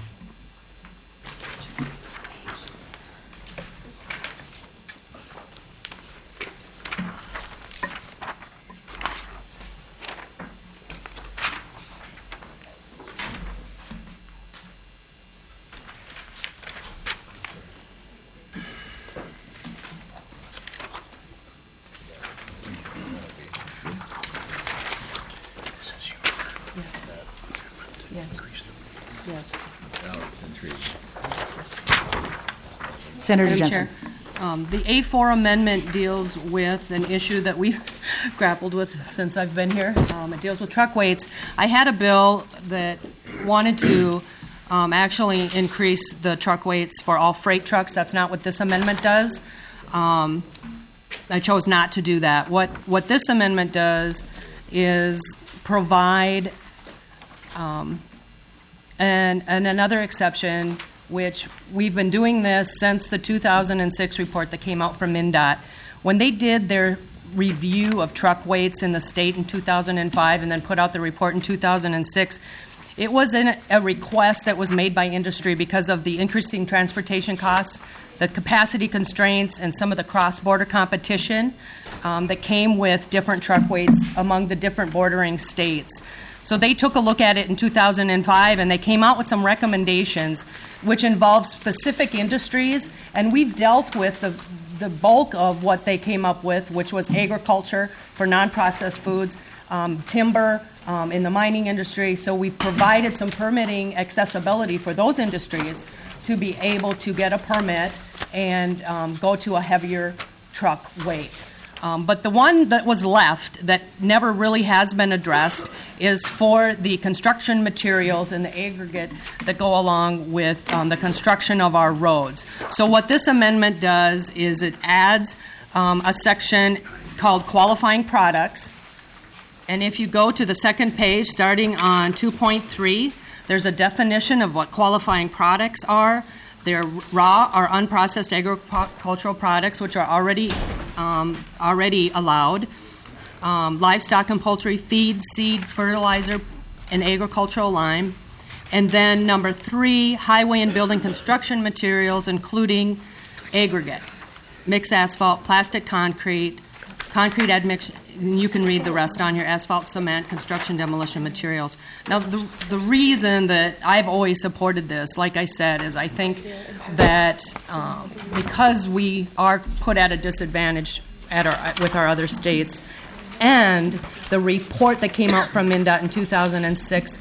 Senator Madam Jensen. Chair, um, the A four amendment deals with an issue that we've grappled with since I've been here. Um, it deals with truck weights. I had a bill that wanted to um, actually increase the truck weights for all freight trucks. That's not what this amendment does. Um, I chose not to do that. What what this amendment does is provide um, and, and another exception, which we've been doing this since the two thousand six report that came out from MnDOT. When they did their review of truck weights in the state in two thousand five and then put out the report in two thousand six, It was in a, a request that was made by industry because of the increasing transportation costs, the capacity constraints, and some of the cross-border competition um, that came with different truck weights among the different bordering states. So they took a look at it in two thousand five, and they came out with some recommendations which involve specific industries, and we've dealt with the, the bulk of what they came up with, which was agriculture for non-processed foods, um, timber um, in the mining industry. So we've provided some permitting accessibility for those industries to be able to get a permit and um, go to a heavier truck weight. Um, but the one that was left that never really has been addressed is for the construction materials and the aggregate that go along with um, the construction of our roads. So what this amendment does is it adds um, a section called qualifying products. And if you go to the second page, starting on two point three, there's a definition of what qualifying products are. They're raw or unprocessed agricultural products, which are already um, already allowed. Um, livestock and poultry, feed, seed, fertilizer, and agricultural lime. And then number three, highway and building construction materials, including aggregate, mixed asphalt, plastic concrete, concrete admixture. You can read the rest on here: asphalt, cement, construction, demolition materials. Now, the, the reason that I've always supported this, like I said, is I think that um, because we are put at a disadvantage at our, with our other states, and the report that came out from MnDOT in two thousand six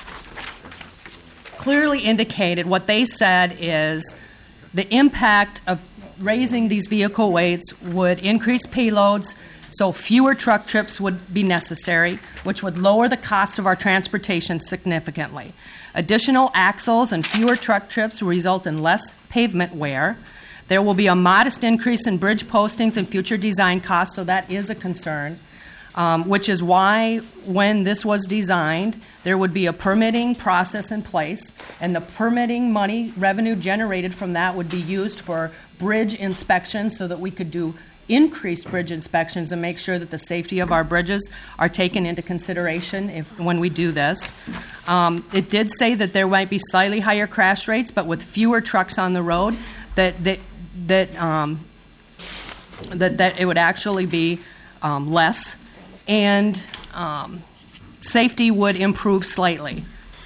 clearly indicated what they said is the impact of raising these vehicle weights would increase payloads, so fewer truck trips would be necessary, which would lower the cost of our transportation significantly. Additional axles and fewer truck trips will result in less pavement wear. There will be a modest increase in bridge postings and future design costs, so that is a concern, um, which is why when this was designed, there would be a permitting process in place, and the permitting money, revenue generated from that would be used for bridge inspections so that we could do increased bridge inspections and make sure that the safety of our bridges are taken into consideration if, when we do this. Um, it did say that there might be slightly higher crash rates, but with fewer trucks on the road, that that that um, that, that it would actually be um, less, and um, safety would improve slightly.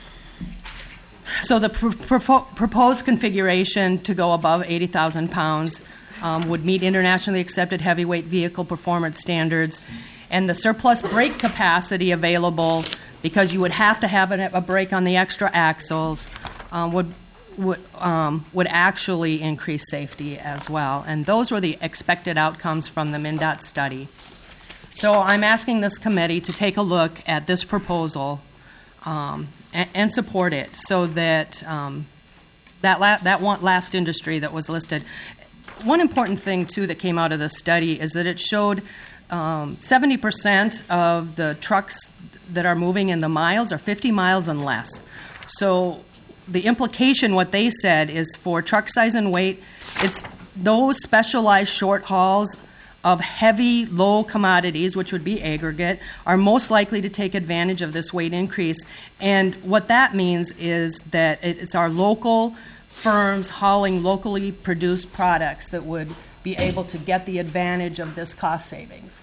So the pr- pr- proposed configuration to go above eighty thousand pounds Um, would meet internationally accepted heavyweight vehicle performance standards, and the surplus brake capacity available, because you would have to have a, a brake on the extra axles, um, would would um, would actually increase safety as well. And those were the expected outcomes from the MnDOT study. So I'm asking this committee to take a look at this proposal um, and, and support it, so that um, that la- that one last industry that was listed. One important thing, too, that came out of the study is that it showed um, seventy percent of the trucks that are moving in the miles are fifty miles and less. So the implication, what they said, is for truck size and weight, it's those specialized short hauls of heavy, low commodities, which would be aggregate, are most likely to take advantage of this weight increase. And what that means is that it's our local firms hauling locally produced products that would be able to get the advantage of this cost savings.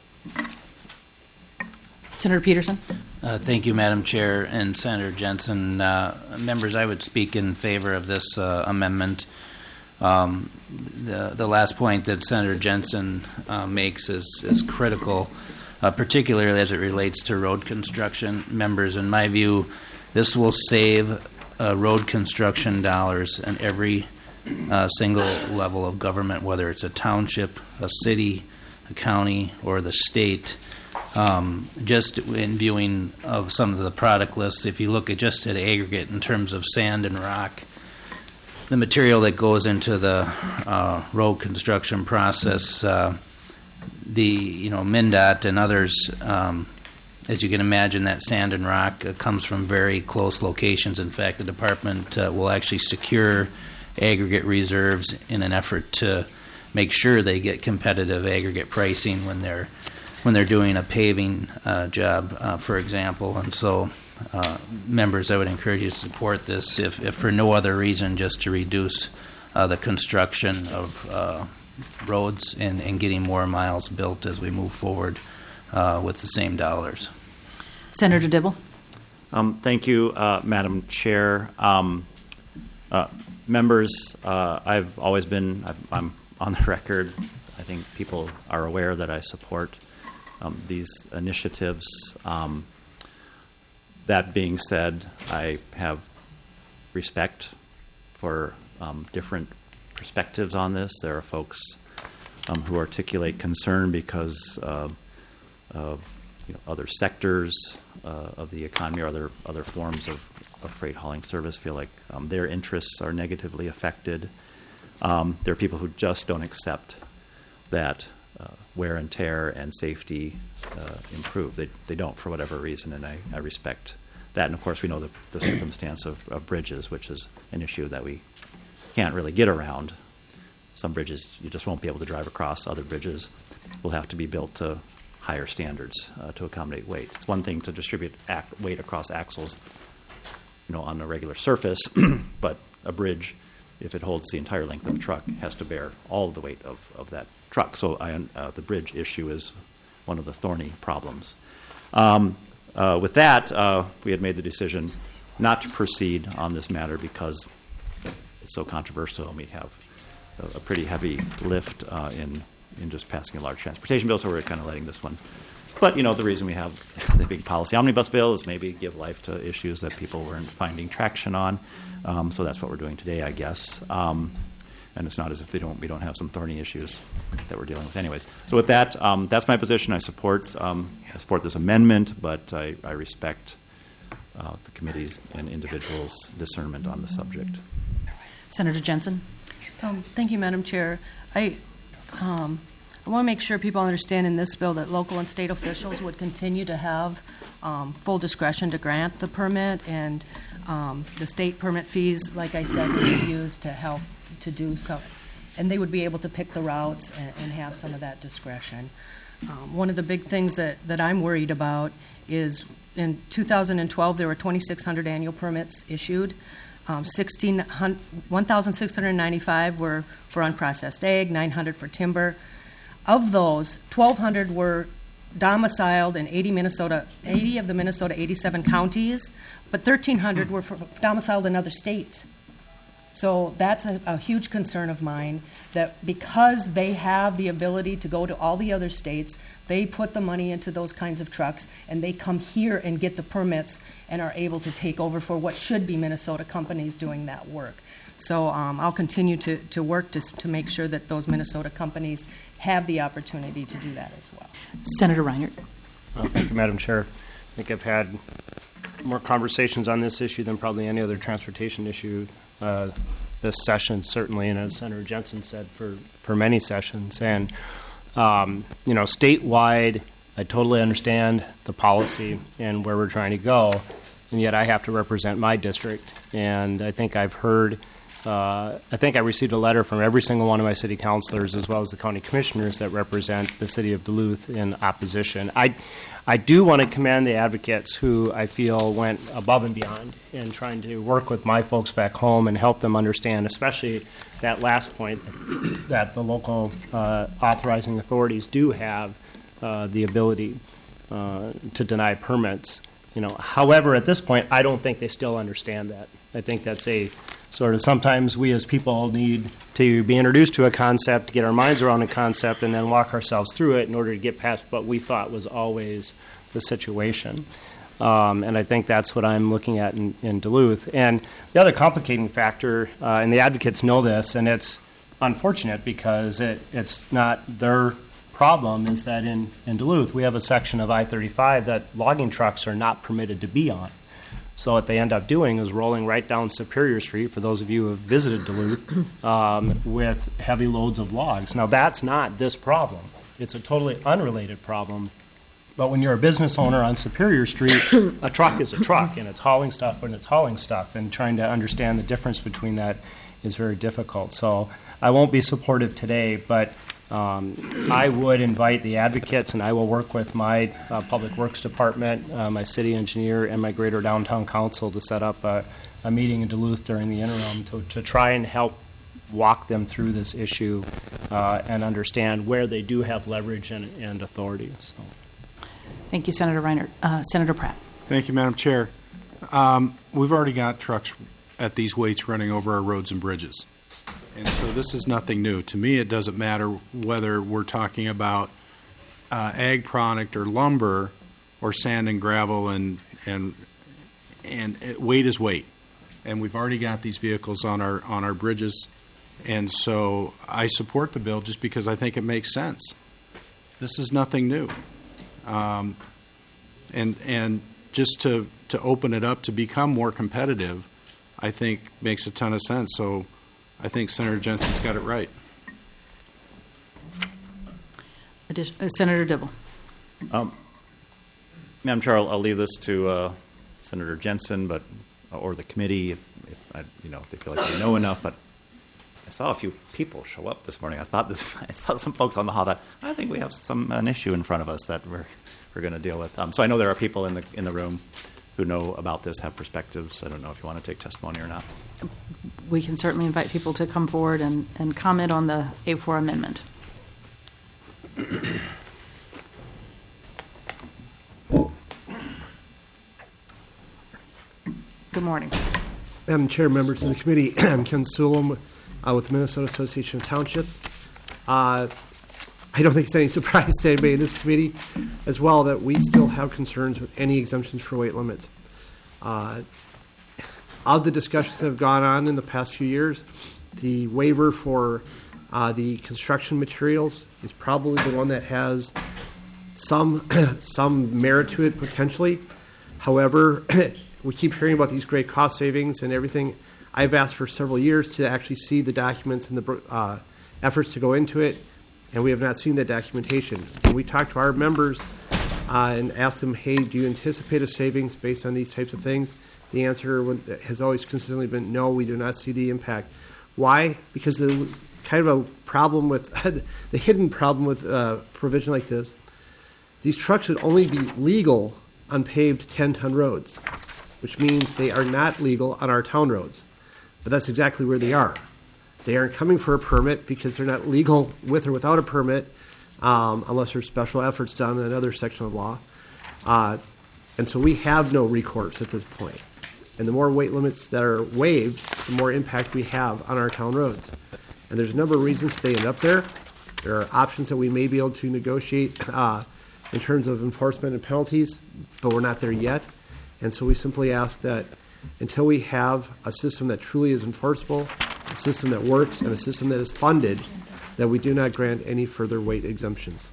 Senator Peterson. Uh, thank you, Madam Chair and Senator Jensen. Uh, members, I would speak in favor of this uh, amendment. Um, the, the last point that Senator Jensen uh, makes is, is critical, uh, particularly as it relates to road construction. Members, in my view, this will save Uh, road construction dollars in every uh, single level of government, whether it's a township, a city, a county, or the state. Um, just in viewing of some of the product lists, if you look at just at aggregate in terms of sand and rock, the material that goes into the uh, road construction process, uh, the you know MnDOT and others. Um, As you can imagine, that sand and rock uh, comes from very close locations. In fact, the department uh, will actually secure aggregate reserves in an effort to make sure they get competitive aggregate pricing when they're when they're doing a paving uh, job, uh, for example. And so, uh, members, I would encourage you to support this, if, if for no other reason, just to reduce uh, the construction of uh, roads and, and getting more miles built as we move forward uh, with the same dollars. Senator Dibble. Um, thank you, uh, Madam Chair. Um, uh, members, uh, I've always been, I've, I'm on the record, I think people are aware that I support um, these initiatives. Um, that being said, I have respect for um, different perspectives on this. There are folks um, who articulate concern because uh, of you know, other sectors uh, of the economy or other other forms of, of freight hauling service feel like um, their interests are negatively affected. Um, there are people who just don't accept that uh, wear and tear and safety uh, improve. They they don't for whatever reason, and I, I respect that. And of course, we know the, the circumstance of, of bridges, which is an issue that we can't really get around. Some bridges you just won't be able to drive across. Other bridges will have to be built to higher standards uh, to accommodate weight. It's one thing to distribute ac- weight across axles, you know, on a regular surface, but a bridge, if it holds the entire length of a truck, has to bear all of the weight of, of that truck. So I, uh, the bridge issue is one of the thorny problems. Um, uh, with that, uh, we had made the decision not to proceed on this matter because it's so controversial, and we have a, a pretty heavy lift uh, in in just passing a large transportation bill, so we're kind of letting this one. But, you know, the reason we have the big policy omnibus bill is maybe give life to issues that people weren't finding traction on. Um, so that's what we're doing today, I guess. Um, and it's not as if they don't we don't have some thorny issues that we're dealing with anyways. So with that, um, that's my position. I support um, I support this amendment, but I, I respect uh, the committee's and individuals' discernment on the subject. Senator Jensen. Um, thank you, Madam Chair. I Um, I want to make sure people understand in this bill that local and state officials would continue to have um, full discretion to grant the permit, and um, the state permit fees, like I said, would be used to help to do so. And they would be able to pick the routes and, and have some of that discretion. Um, one of the big things that, that I'm worried about is in two thousand twelve, there were twenty-six hundred annual permits issued. Um, one thousand six hundred ninety-five were for unprocessed egg, nine hundred for timber. Of those, twelve hundred were domiciled in eighty Minnesota, eighty of the Minnesota eighty-seven counties, but thirteen hundred were for, domiciled in other states. So that's a, a huge concern of mine, that because they have the ability to go to all the other states, they put the money into those kinds of trucks, and they come here and get the permits and are able to take over for what should be Minnesota companies doing that work. So um, I'll continue to, to work to, to make sure that those Minnesota companies have the opportunity to do that as well. Senator Reinert. Well, thank you, Madam Chair. I think I've had more conversations on this issue than probably any other transportation issue uh, this session, certainly, and as Senator Jensen said, for, for many sessions. And, um, you know, statewide, I totally understand the policy and where we're trying to go, and yet I have to represent my district. And I think I've heard Uh, I think I received a letter from every single one of my city councilors, as well as the county commissioners that represent the city of Duluth, in opposition. I, I do want to commend the advocates who I feel went above and beyond in trying to work with my folks back home and help them understand, especially that last point, that the local uh, authorizing authorities do have uh, the ability uh, to deny permits. You know, however, at this point, I don't think they still understand that. I think that's a sort of, sometimes we as people need to be introduced to a concept, get our minds around a concept, and then walk ourselves through it in order to get past what we thought was always the situation. Um, and I think that's what I'm looking at in, in Duluth. And the other complicating factor, uh, and the advocates know this, and it's unfortunate because it, it's not their problem, is that in, in Duluth we have a section of I thirty-five that logging trucks are not permitted to be on. So what they end up doing is rolling right down Superior Street, for those of you who have visited Duluth, um, with heavy loads of logs. Now, that's not this problem. It's a totally unrelated problem. But when you're a business owner on Superior Street, a truck is a truck, and it's hauling stuff and it's hauling stuff, and trying to understand the difference between that is very difficult. So I won't be supportive today, but Um, I would invite the advocates, and I will work with my uh, Public Works Department, uh, my city engineer, and my Greater Downtown Council to set up a, a meeting in Duluth during the interim to, to try and help walk them through this issue uh, and understand where they do have leverage and, and authority. So. Thank you, Senator Reiner. Uh, Senator Pratt. Thank you, Madam Chair. Um, we've already got trucks at these weights running over our roads and bridges. And so this is nothing new. To me, it doesn't matter whether we're talking about uh, ag product or lumber or sand and gravel, and and and it, weight is weight. And we've already got these vehicles on our on our bridges, and so I support the bill just because I think it makes sense. This is nothing new, um, and and just to to open it up to become more competitive, I think makes a ton of sense. So I think Senator Jensen's got it right. Addition, uh, Senator Dibble. Um, Madam Chair, I'll, I'll leave this to uh, Senator Jensen, but or the committee, if, if I, you know, if they feel like they know enough. But I saw a few people show up this morning. I thought this. I saw some folks on the hall that I think we have some an issue in front of us that we're we're going to deal with. Um, so I know there are people in the in the room who know about this, have perspectives. I don't know if you want to take testimony or not. We can certainly invite people to come forward and, and comment on the A four amendment. Good morning. Madam Chair, members of the committee, I'm Ken Sulam uh, with the Minnesota Association of Townships. Uh, I don't think it's any surprise to anybody in this committee as well that we still have concerns with any exemptions for weight limits. Uh, of the discussions that have gone on in the past few years, the waiver for uh, the construction materials is probably the one that has some some merit to it potentially. However, we keep hearing about these great cost savings and everything. I've asked for several years to actually see the documents and the uh, efforts to go into it, and we have not seen that documentation. When we talk to our members uh, and ask them, hey, do you anticipate a savings based on these types of things? The answer has always consistently been no, we do not see the impact. Why? Because the kind of a problem with, the hidden problem with a provision like this, these trucks would only be legal on paved ten-ton roads, which means they are not legal on our town roads. But that's exactly where they are. They aren't coming for a permit because they're not legal with or without a permit, um, unless there's special efforts done in another section of law. Uh, and so we have no recourse at this point. And the more weight limits that are waived, the more impact we have on our town roads. And there's a number of reasons they end up there. There are options that we may be able to negotiate uh, in terms of enforcement and penalties, but we're not there yet. And so we simply ask that until we have a system that truly is enforceable, a system that works, and a system that is funded, that we do not grant any further weight exemptions.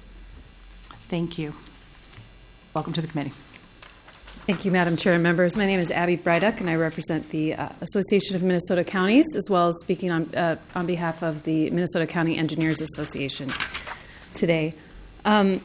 Thank you. Welcome to the committee. Thank you, Madam Chair and members. My name is Abby Bryduck, and I represent the uh, Association of Minnesota Counties, as well as speaking on uh, on behalf of the Minnesota County Engineers Association today. Um,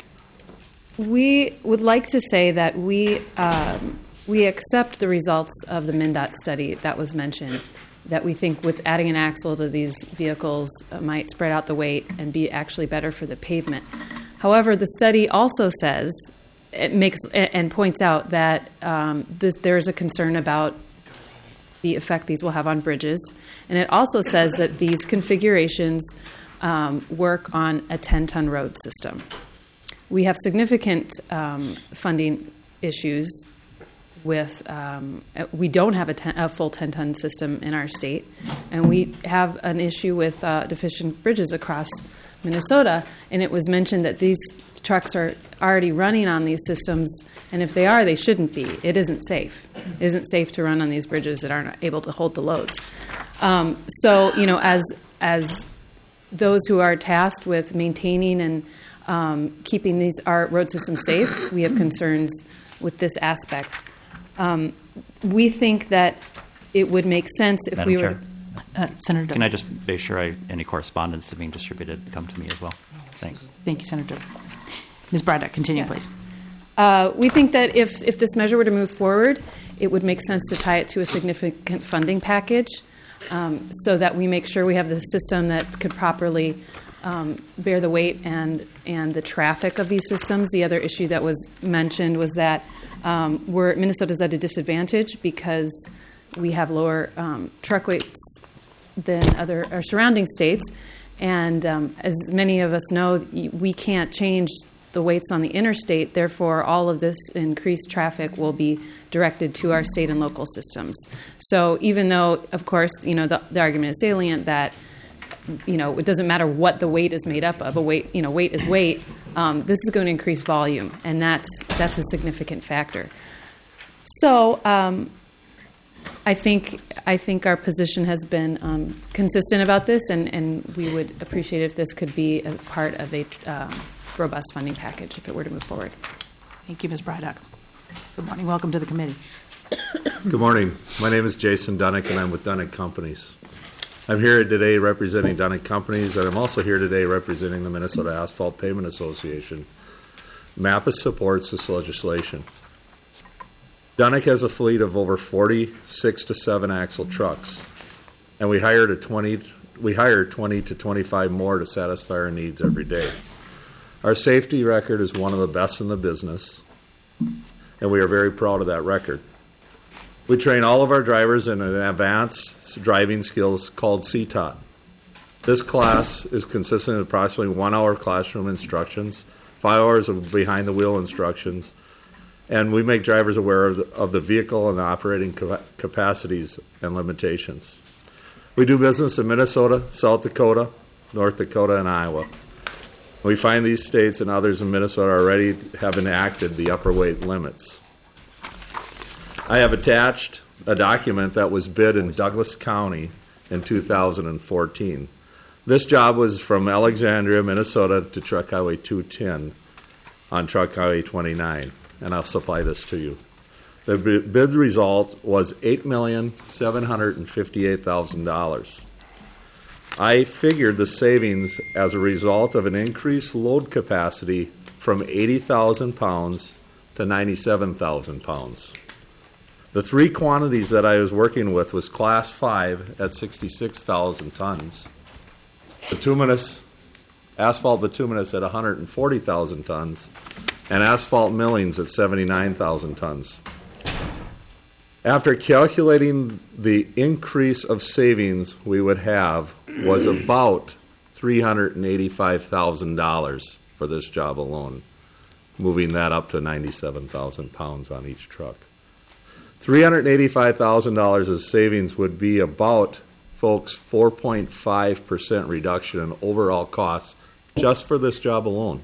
we would like to say that we um, we accept the results of the MnDOT study that was mentioned, that we think with adding an axle to these vehicles uh, might spread out the weight and be actually better for the pavement. However, the study also says, it makes and points out that um, this, there is a concern about the effect these will have on bridges. And it also says that these configurations um, work on a ten-ton road system. We have significant um, funding issues with, um, we don't have a, ten, a full ten-ton system in our state, and we have an issue with uh, deficient bridges across Minnesota, and it was mentioned that these trucks are already running on these systems, and if they are, they shouldn't be. It isn't safe. It isn't safe to run on these bridges that aren't able to hold the loads. Um, so, you know, as as those who are tasked with maintaining and um, keeping these our road systems safe, we have concerns with this aspect. Um, we think that it would make sense if Madam we Chair. were. Uh, Senator Can I just make sure I, any correspondence to being distributed come to me as well? Thanks. Thank you, Senator. Miz Bryduck, continue, Yeah. please. Uh, we think that if, if this measure were to move forward, it would make sense to tie it to a significant funding package um, so that we make sure we have the system that could properly um, bear the weight and and the traffic of these systems. The other issue that was mentioned was that um, we're Minnesota's at a disadvantage because we have lower um, truck weights than other our surrounding states, and um, as many of us know, we can't change the weights on the interstate. Therefore, all of this increased traffic will be directed to our state and local systems. So even though, of course, you know, the, the argument is salient that, you know, it doesn't matter what the weight is made up of. A weight, you know, weight is weight. Um, this is going to increase volume, and that's that's a significant factor. So um, I think I think our position has been um, consistent about this, and, and we would appreciate if this could be a part of a um, robust funding package if it were to move forward. Thank you, Miz Bryduck. Good morning. Welcome to the committee. Good morning. My name is Jason Dunnick, and I'm with Dunnick Companies. I'm here today representing Dunnick Companies, and I'm also here today representing the Minnesota Asphalt Pavement Association. MAPA supports this legislation. Dunnick has a fleet of over forty six to seven axle trucks, and we hired a twenty we hire twenty to twenty-five more to satisfy our needs every day. Our safety record is one of the best in the business, and we are very proud of that record. We train all of our drivers in an advanced driving skills called C T O T. This class is consisting of approximately one hour classroom instructions, five hours of behind-the-wheel instructions, and we make drivers aware of the, of the vehicle and the operating ca- capacities and limitations. We do business in Minnesota, South Dakota, North Dakota, and Iowa. We find these states and others in Minnesota already have enacted the upper weight limits. I have attached a document that was bid in Douglas County in two thousand fourteen. This job was from Alexandria, Minnesota to Truck Highway two ten on Truck Highway twenty-nine, and I'll supply this to you. The bid result was eight million seven hundred fifty-eight thousand dollars. I figured the savings as a result of an increased load capacity from eighty thousand pounds to ninety-seven thousand pounds. The three quantities that I was working with was Class five at sixty-six thousand tons, bituminous, asphalt bituminous at one hundred forty thousand tons, and asphalt millings at seventy-nine thousand tons. After calculating the increase of savings we would have was about three hundred eighty-five thousand dollars for this job alone, moving that up to ninety-seven thousand pounds on each truck. three hundred eighty-five thousand dollars of savings would be about, folks, four point five percent reduction in overall costs just for this job alone.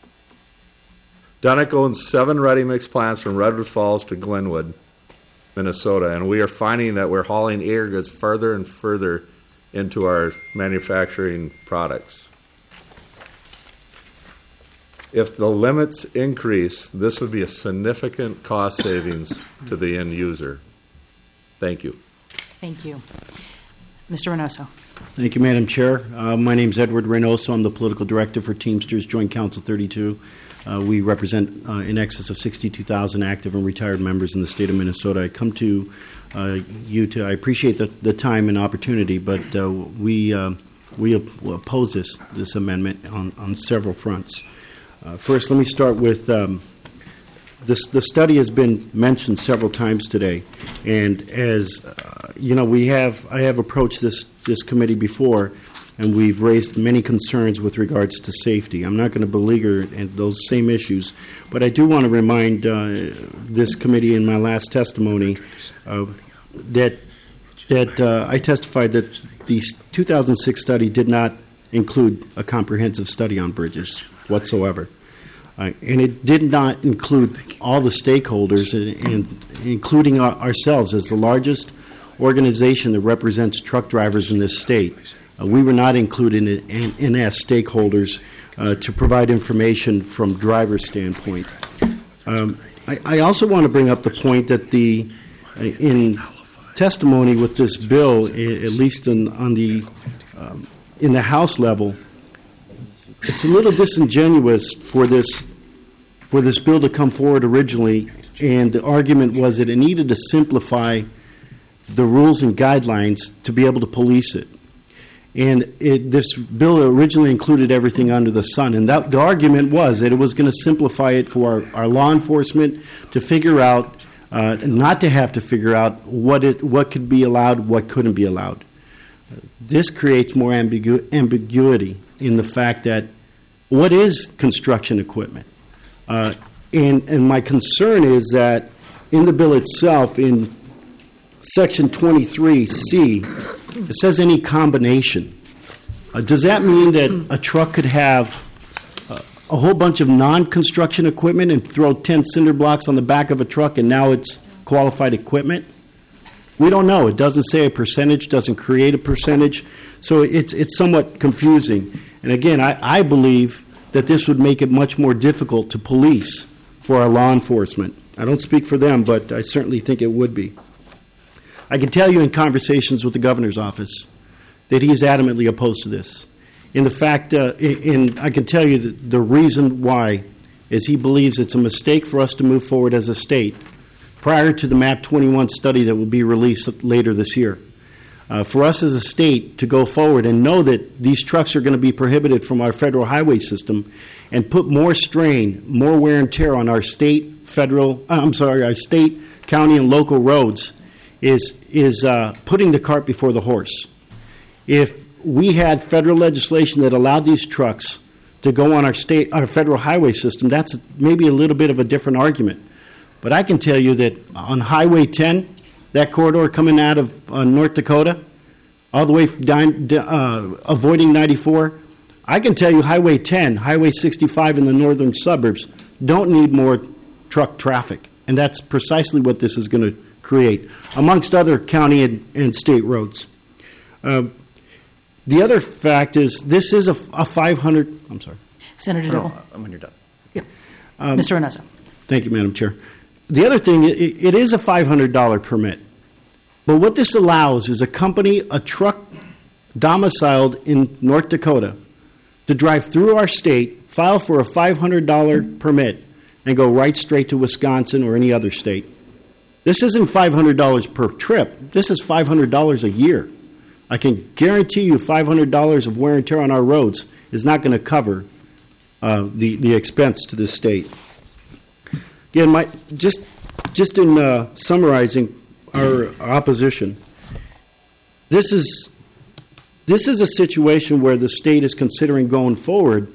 Dunnick owns seven ready-mix plants from Redwood Falls to Glenwood, Minnesota, and we are finding that we're hauling air goods further and further into our manufacturing products. If the limits increase, this would be a significant cost savings to the end user. Thank you. Thank you. Mister Reynoso. Thank you, Madam Chair. Uh, my name is Edward Reynoso. I'm the Political Director for Teamsters Joint Council thirty-two. Uh, we represent uh, in excess of sixty-two thousand active and retired members in the state of Minnesota. I come to uh, you to, I appreciate the, the time and opportunity, but uh, we uh, we oppose this, this amendment on, on several fronts. Uh, first, let me start with um, this. The study has been mentioned several times today, and as uh, you know, we have I have approached this this committee before, and we've raised many concerns with regards to safety. I'm not going to beleaguer those same issues, but I do want to remind uh, this committee in my last testimony uh, that that uh, I testified that the two thousand six study did not include a comprehensive study on bridges whatsoever. Uh, and it did not include all the stakeholders, and, and including our, ourselves as the largest organization that represents truck drivers in this state. Uh, we were not included in, in, in as stakeholders uh, to provide information from driver standpoint. Um, I, I also want to bring up the point that the uh, in testimony with this bill, at least in, on the um, in the House level, it's a little disingenuous for this for this bill to come forward originally, and the argument was that it needed to simplify the rules and guidelines to be able to police it. And it, this bill originally included everything under the sun. And that, the argument was that it was going to simplify it for our, our law enforcement to figure out, uh, not to have to figure out what, it, what could be allowed, what couldn't be allowed. This creates more ambigu- ambiguity in the fact that what is construction equipment? Uh, and, and my concern is that in the bill itself, in Section twenty-three C, it says any combination. Uh, does that mean that a truck could have uh, a whole bunch of non-construction equipment and throw ten cinder blocks on the back of a truck and now it's qualified equipment? We don't know. It doesn't say a percentage, doesn't create a percentage. So it's, it's somewhat confusing. And again, I, I believe that this would make it much more difficult to police for our law enforcement. I don't speak for them, but I certainly think it would be. I can tell you in conversations with the governor's office that he is adamantly opposed to this. In the fact, uh, in, I can tell you that the reason why is he believes it's a mistake for us to move forward as a state prior to the MAP twenty-one study that will be released later this year. Uh, for us as a state to go forward and know that these trucks are going to be prohibited from our federal highway system and put more strain, more wear and tear on our state, federal, uh, I'm sorry, our state, county, and local roads is, is uh, putting the cart before the horse. If we had federal legislation that allowed these trucks to go on our state, our federal highway system, that's maybe a little bit of a different argument. But I can tell you that on Highway ten, that corridor coming out of uh, North Dakota, all the way down, uh, avoiding ninety-four, I can tell you Highway ten, Highway sixty-five in the northern suburbs don't need more truck traffic. And that's precisely what this is going to create, amongst other county and, and state roads. Uh, the other fact is this is a, a five hundred, I'm sorry. Senator Dibble. I'm when you're done. Yep. Um, Mister Reynoso. Thank you, Madam Chair. The other thing, it, it is a five hundred dollars permit. But what this allows is a company, a truck domiciled in North Dakota, to drive through our state, file for a five hundred dollars permit, and go right straight to Wisconsin or any other state. This isn't five hundred dollars per trip. This is five hundred dollars a year. I can guarantee you five hundred dollars of wear and tear on our roads is not going to cover uh, the, the expense to the state. Again, my, just, just in uh, summarizing our opposition, this is, this is a situation where the state is considering going forward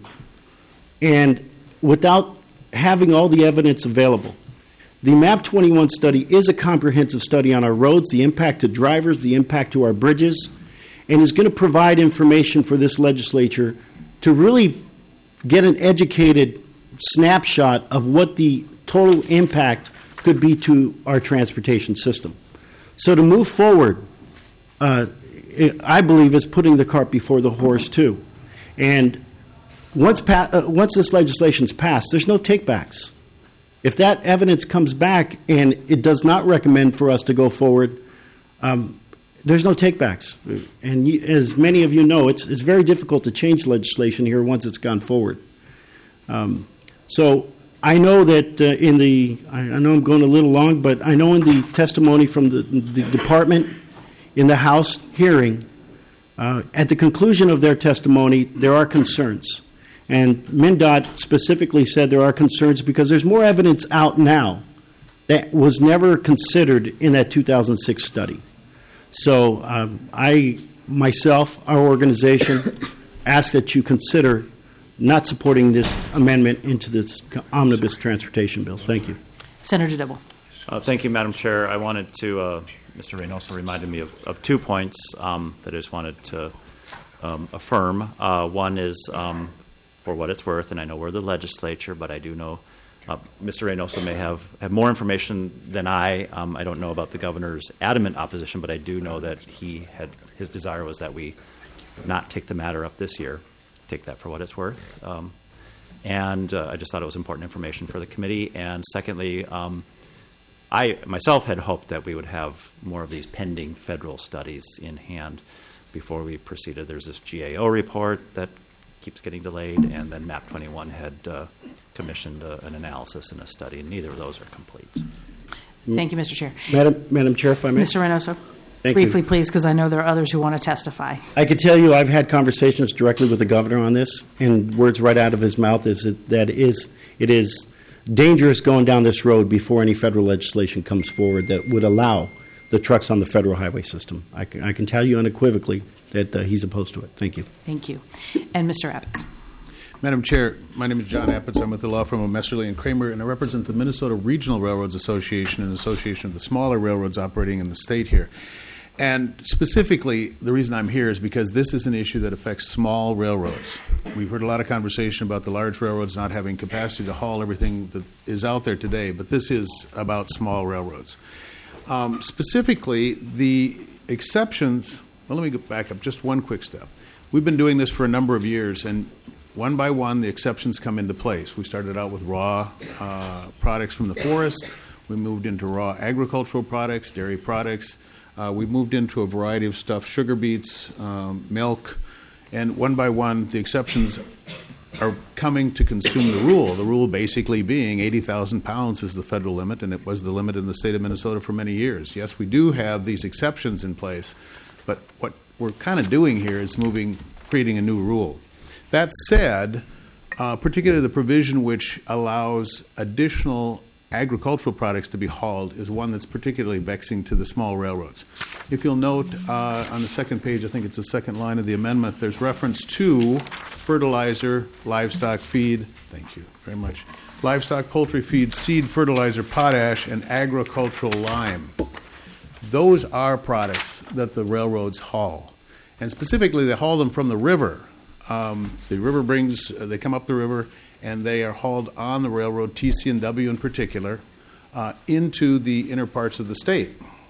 and without having all the evidence available. The MAP twenty-one study is a comprehensive study on our roads, the impact to drivers, the impact to our bridges, and is going to provide information for this legislature to really get an educated snapshot of what the total impact could be to our transportation system. So to move forward, uh, I believe is putting the cart before the horse too. And once, pa- uh, once this legislation is passed, there's no takebacks. If that evidence comes back and it does not recommend for us to go forward, um, there's no takebacks. And you, as many of you know, it's, it's very difficult to change legislation here once it's gone forward. Um, so I know that uh, in the, I, I know I'm going a little long, but I know in the testimony from the, the department in the House hearing, uh, at the conclusion of their testimony, there are concerns. And MnDOT specifically said there are concerns because there's more evidence out now that was never considered in that two thousand six study. So um, I, myself, our organization, ask that you consider not supporting this amendment into this omnibus transportation bill. Thank you. Senator Dibble. Uh, thank you, Madam Chair. I wanted to, uh, Mister Reynoso reminded me of, of two points um, that I just wanted to um, affirm. Uh, one is, um, for what it's worth, and I know we're the legislature, but I do know uh, Mister Reynoso may have, have more information than I. Um, I don't know about the governor's adamant opposition, but I do know that he had, his desire was that we not take the matter up this year. Take that for what it's worth. Um, and uh, I just thought it was important information for the committee. And secondly, um, I myself had hoped that we would have more of these pending federal studies in hand before we proceeded. There's this G A O report that keeps getting delayed, and then MAP twenty-one had uh, commissioned a, an analysis and a study, and neither of those are complete. Thank you, Mister Chair. Madam, Madam Chair, if I may. Mister Reynoso. Thank Briefly, you. please, because I know there are others who want to testify. I can tell you I've had conversations directly with the governor on this, and words right out of his mouth is that, that is, it is dangerous going down this road before any federal legislation comes forward that would allow the trucks on the federal highway system. I can, I can tell you unequivocally that uh, he's opposed to it. Thank you. Thank you. And Mister Appetz. Madam Chair, my name is John Appetz. I'm with the law firm of Messerly and Kramer, and I represent the Minnesota Regional Railroads Association, an association of the smaller railroads operating in the state here. And specifically, the reason I'm here is because this is an issue that affects small railroads. We've heard a lot of conversation about the large railroads not having capacity to haul everything that is out there today, but this is about small railroads. Um, specifically, the exceptions, well, let me go back up just one quick step. We've been doing this for a number of years, and one by one, the exceptions come into place. We started out with raw uh, products from the forest. We moved into raw agricultural products, dairy products. Uh, we moved into a variety of stuff, sugar beets, um, milk, and one by one, the exceptions are coming to consume the rule. The rule basically being eighty thousand pounds is the federal limit, and it was the limit in the state of Minnesota for many years. Yes, we do have these exceptions in place, but what we're kind of doing here is moving, creating a new rule. That said, uh, particularly the provision which allows additional agricultural products to be hauled is one that's particularly vexing to the small railroads. If you'll note uh, on the second page, I think it's the second line of the amendment, there's reference to fertilizer, livestock feed, thank you very much, livestock, poultry feed, seed, fertilizer, potash, and agricultural lime. Those are products that the railroads haul. And specifically, they haul them from the river. Um, the river brings, uh, they come up the river, and they are hauled on the railroad, T C and W in particular, uh, into the inner parts of the state.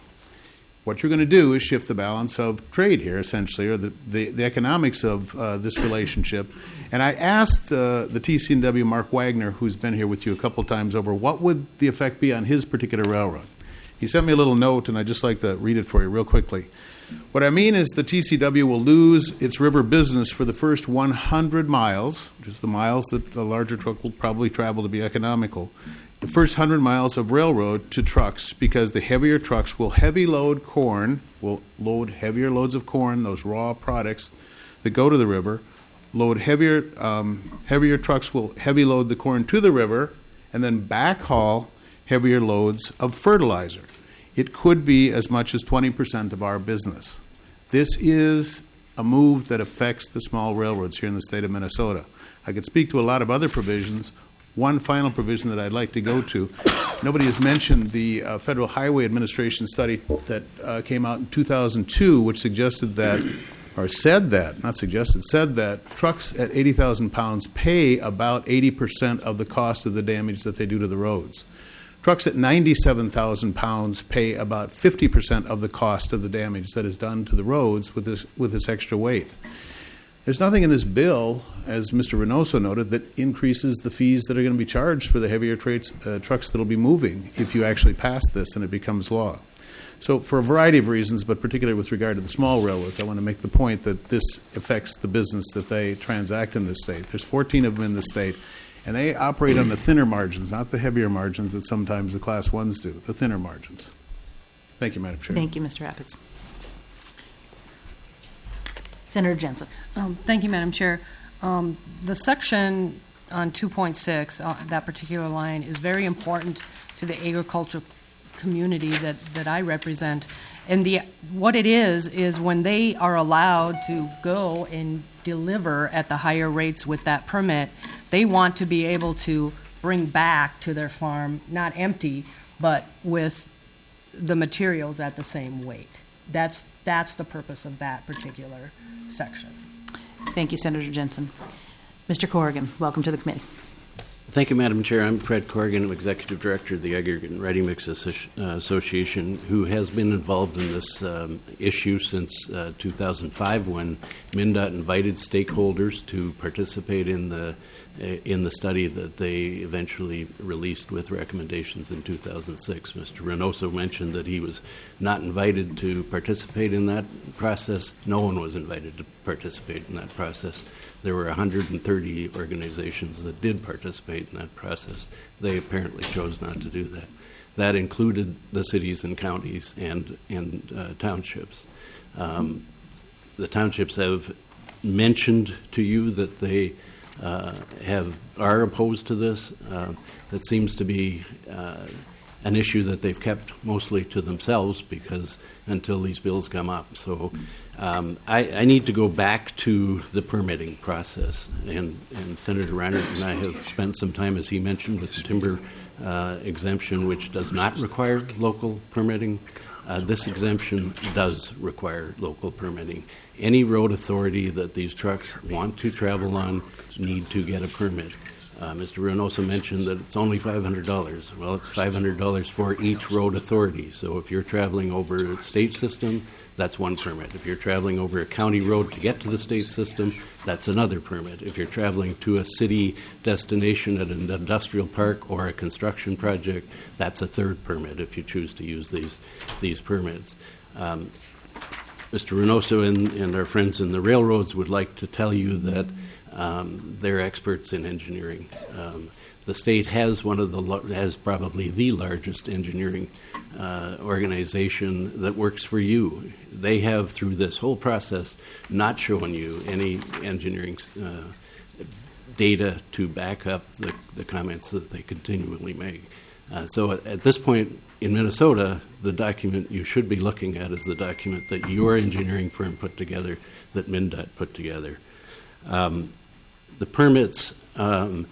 What you're going to do is shift the balance of trade here, essentially, or the, the, the economics of uh, this relationship. And I asked uh, the T C and W, Mark Wagner, who's been here with you a couple times over, what would the effect be on his particular railroad? He sent me a little note, and I'd just like to read it for you real quickly. What I mean is the T C W will lose its river business for the first one hundred miles, which is the miles that the larger truck will probably travel to be economical, the first one hundred miles of railroad to trucks, because the heavier trucks will heavy load corn, will load heavier loads of corn, those raw products that go to the river, load heavier, um, heavier trucks will heavy load the corn to the river, and then backhaul heavier loads of fertilizer. It could be as much as twenty percent of our business. This is a move that affects the small railroads here in the state of Minnesota. I could speak to a lot of other provisions. One final provision that I'd like to go to, nobody has mentioned the uh, Federal Highway Administration study that uh, came out in two thousand two, which suggested that, or said that, not suggested, said that trucks at eighty thousand pounds pay about eighty percent of the cost of the damage that they do to the roads. Trucks at ninety-seven thousand pounds pay about fifty percent of the cost of the damage that is done to the roads with this, with this extra weight. There's nothing in this bill, as Mister Reynoso noted, that increases the fees that are going to be charged for the heavier trades, uh, trucks that will be moving if you actually pass this and it becomes law. So for a variety of reasons, but particularly with regard to the small railroads, I want to make the point that this affects the business that they transact in this state. There's fourteen of them in the state. And they operate on the thinner margins, not the heavier margins that sometimes the Class ones do, the thinner margins. Thank you, Madam Chair. Thank you, Mister Appetz. Senator Jensen. Um, thank you, Madam Chair. Um, the section on two point six, uh, that particular line, is very important to the agricultural community that, that I represent. And the what it is, is when they are allowed to go and deliver at the higher rates with that permit, they want to be able to bring back to their farm, not empty, but with the materials at the same weight. That's, that's the purpose of that particular section. Thank you, Senator Jensen. Mister Corrigan, welcome to the committee. Thank you, Madam Chair. I'm Fred Corrigan, Executive Director of the Aggregate and Ready Mix Association, who has been involved in this um, issue since uh, two thousand five, when MnDOT invited stakeholders to participate in the uh, in the study that they eventually released with recommendations in two thousand six. Mister Reynoso mentioned that he was not invited to participate in that process. No one was invited to participate in that process. There were one hundred thirty organizations that did participate in that process. They apparently chose not to do that. That included the cities and counties and, and uh, townships. Um, the townships have mentioned to you that they uh, have are opposed to this. Uh, that seems to be uh, an issue that they've kept mostly to themselves because until these bills come up. So um, I, I need to go back to the permitting process. And, and Senator Reinert and I have spent some time, as he mentioned, with the timber uh, exemption, which does not require local permitting. Uh, this exemption does require local permitting. Any road authority that these trucks want to travel on need to get a permit. Uh, Mister Reynoso mentioned that it's only five hundred dollars. Well, it's five hundred dollars for each road authority. So if you're traveling over a state system, that's one permit. If you're traveling over a county road to get to the state system, that's another permit. If you're traveling to a city destination at an industrial park or a construction project, that's a third permit if you choose to use these, these permits. Um, Mister Reynoso and, and our friends in the railroads would like to tell you that um, they're experts in engineering. Um, the state has one of the has probably the largest engineering uh, organization that works for you. They have, through this whole process, not shown you any engineering uh, data to back up the, the comments that they continually make. Uh, so at, at this point in Minnesota, the document you should be looking at is the document that your engineering firm put together, that MnDOT put together. Um, the permits um,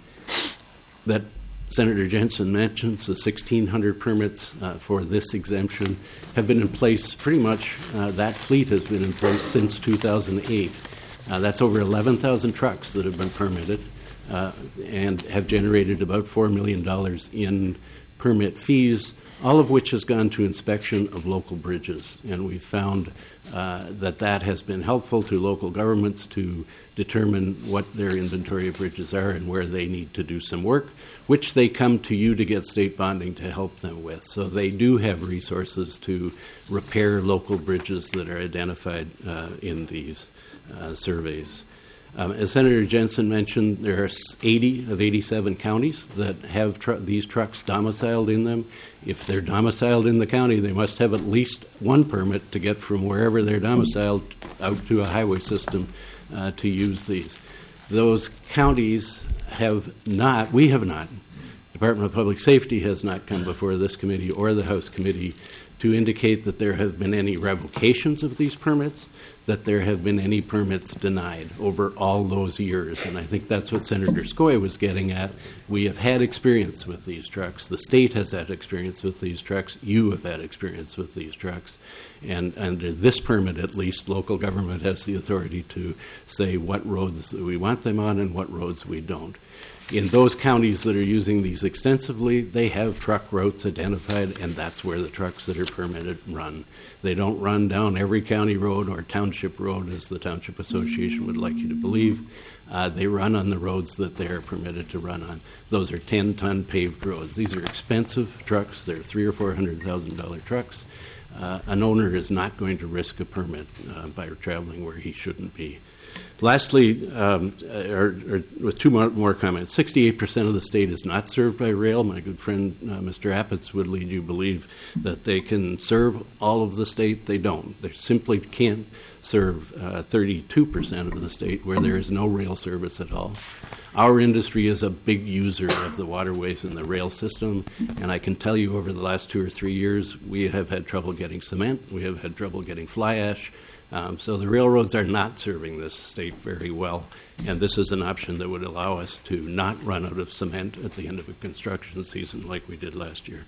that Senator Jensen mentions, the sixteen hundred permits uh, for this exemption, have been in place pretty much, uh, that fleet has been in place since two thousand eight. Uh, that's over eleven thousand trucks that have been permitted uh, and have generated about four million dollars in permit fees, all of which has gone to inspection of local bridges. And we've found uh, that that has been helpful to local governments to determine what their inventory of bridges are and where they need to do some work, which they come to you to get state bonding to help them with. So they do have resources to repair local bridges that are identified uh, in these uh, surveys. Um, as Senator Jensen mentioned, there are eighty of eighty-seven counties that have tr- these trucks domiciled in them. If they're domiciled in the county, they must have at least one permit to get from wherever they're domiciled out to a highway system uh, to use these. Those counties have not, we have not, Department of Public Safety has not come before this committee or the House committee to indicate that there have been any revocations of these permits, that there have been any permits denied over all those years. And I think that's what Senator Skoye was getting at. We have had experience with these trucks. The state has had experience with these trucks. You have had experience with these trucks. And under this permit, at least, local government has the authority to say what roads we want them on and what roads we don't. In those counties that are using these extensively, they have truck routes identified, and that's where the trucks that are permitted run. They don't run down every county road or township road, as the Township Association would like you to believe. Uh, they run on the roads that they are permitted to run on. Those are ten-ton paved roads. These are expensive trucks. They're three or four hundred thousand dollar trucks. Uh, an owner is not going to risk a permit uh, by traveling where he shouldn't be. Lastly, um, or, or with two more, more comments, sixty-eight percent of the state is not served by rail. My good friend uh, Mister Appetz would lead you believe that they can serve all of the state. They don't. They simply can't serve uh, thirty-two percent of the state where there is no rail service at all. Our industry is a big user of the waterways and the rail system, and I can tell you over the last two or three years, we have had trouble getting cement. We have had trouble getting fly ash. Um, so the railroads are not serving this state very well, and this is an option that would allow us to not run out of cement at the end of a construction season like we did last year.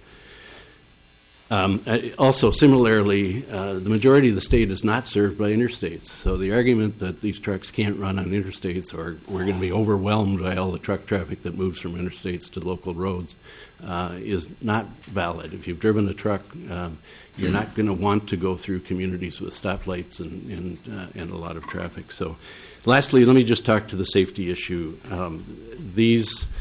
Um, also, similarly, uh, the majority of the state is not served by interstates. So the argument that these trucks can't run on interstates or we're going to be overwhelmed by all the truck traffic that moves from interstates to local roads uh, is not valid. If you've driven a truck, um, you're not going to want to go through communities with stoplights and and, uh, and a lot of traffic. So, lastly, let me just talk to the safety issue. Um, these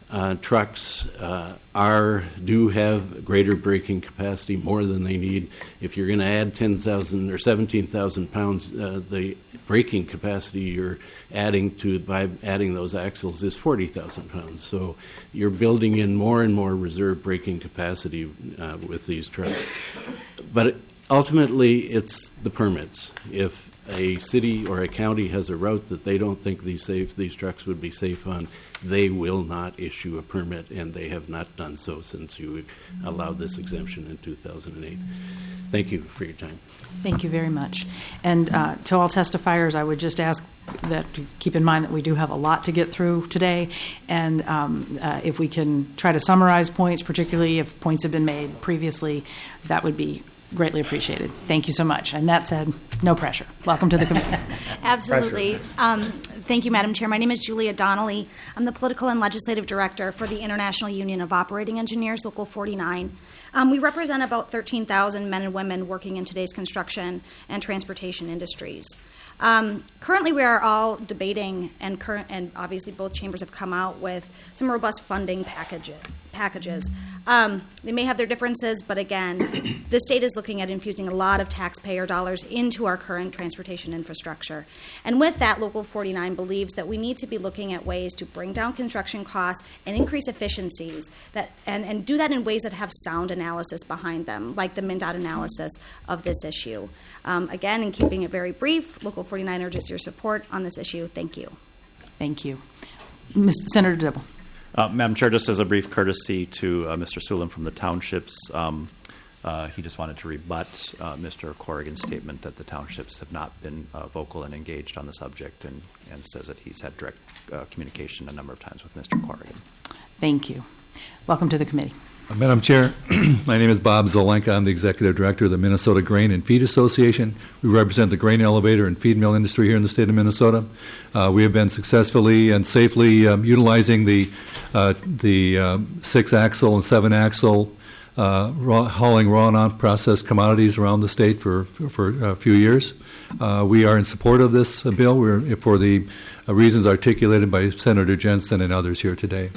uh, trucks uh, are do have greater braking capacity, more than they need. If you're going to add ten thousand or seventeen thousand pounds, uh, the braking capacity you're adding to by adding those axles is forty thousand pounds. So you're building in more and more reserve braking capacity uh, with these trucks. But ultimately, it's the permits. If a city or a county has a route that they don't think these safe these trucks would be safe on, they will not issue a permit, and they have not done so since you allowed this exemption in two thousand eight. Thank you for your time. Thank you very much. And uh, to all testifiers, I would just ask that to keep in mind that we do have a lot to get through today, and um, uh, if we can try to summarize points, particularly if points have been made previously, that would be greatly appreciated. Thank you so much. And that said, no pressure. Welcome to the committee. Absolutely. Um, thank you, Madam Chair. My name is Julia Donnelly. I'm the Political and Legislative Director for the International Union of Operating Engineers, Local forty-nine. Um, we represent about thirteen thousand men and women working in today's construction and transportation industries. Um, currently, we are all debating, and current, and obviously both chambers have come out with some robust funding package, packages. Um, they may have their differences, but again, the state is looking at infusing a lot of taxpayer dollars into our current transportation infrastructure. And with that, Local forty-nine believes that we need to be looking at ways to bring down construction costs and increase efficiencies, that, and, and do that in ways that have sound analysis behind them, like the MnDOT analysis of this issue. Um, again, in keeping it very brief, Local forty-nine urges your support on this issue. Thank you. Thank you. Mister Senator Dibble. Uh, Madam Chair, just as a brief courtesy to uh, Mister Sulam from the townships, um, uh, he just wanted to rebut uh, Mister Corrigan's statement that the townships have not been uh, vocal and engaged on the subject, and, and says that he's had direct uh, communication a number of times with Mister Corrigan. Thank you. Welcome to the committee. Uh, Madam Chair, my name is Bob Zolenka. I'm the Executive Director of the Minnesota Grain and Feed Association. We represent the grain elevator and feed mill industry here in the state of Minnesota. Uh, we have been successfully and safely um, utilizing the uh, the uh, six-axle and seven-axle uh, raw, hauling raw non-processed commodities around the state for, for, for a few years. Uh, we are in support of this uh, bill We're, for the uh, reasons articulated by Senator Jensen and others here today.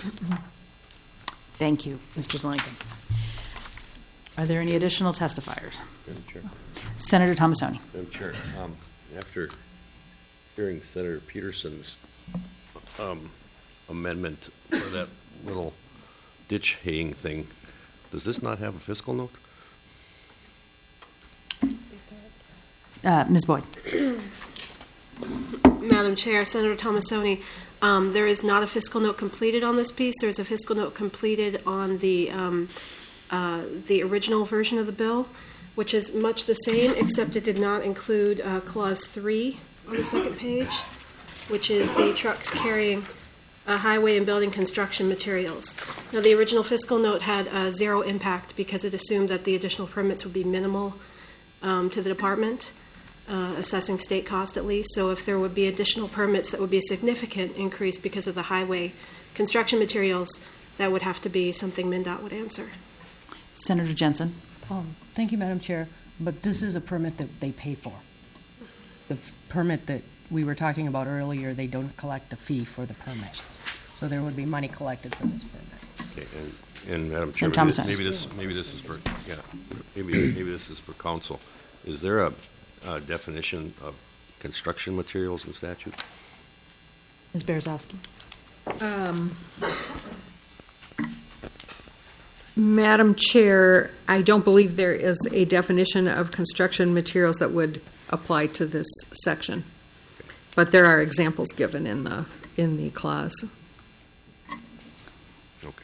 Thank you, Mister Zelenka. Are there any additional testifiers? Madam Chair. Senator Tomassoni. Madam Chair, um, after hearing Senator Peterson's um, amendment for that little ditch haying thing, does this not have a fiscal note? Uh, Miz Boyd. Madam Chair, Senator Tomassoni, um, there is not a fiscal note completed on this piece. There is a fiscal note completed on the um, uh, the original version of the bill, which is much the same, except it did not include uh, clause three on the second page, which is the trucks carrying uh, highway and building construction materials. Now, the original fiscal note had uh, zero impact because it assumed that the additional permits would be minimal um, to the department. Uh, assessing state cost at least. So if there would be additional permits, that would be a significant increase because of the highway construction materials, that would have to be something MnDOT would answer. Senator Jensen. Um, thank you, Madam Chair. But this is a permit that they pay for. The f- permit that we were talking about earlier, they don't collect a fee for the permit. So there would be money collected for this permit. Okay, and, and Madam Chair, maybe this, maybe this maybe this is for yeah, maybe maybe this is for council. Is there a Uh, definition of construction materials in statute? Miz Berezowski. Um, Madam Chair, I don't believe there is a definition of construction materials that would apply to this section, but there are examples given in the in the clause. Okay.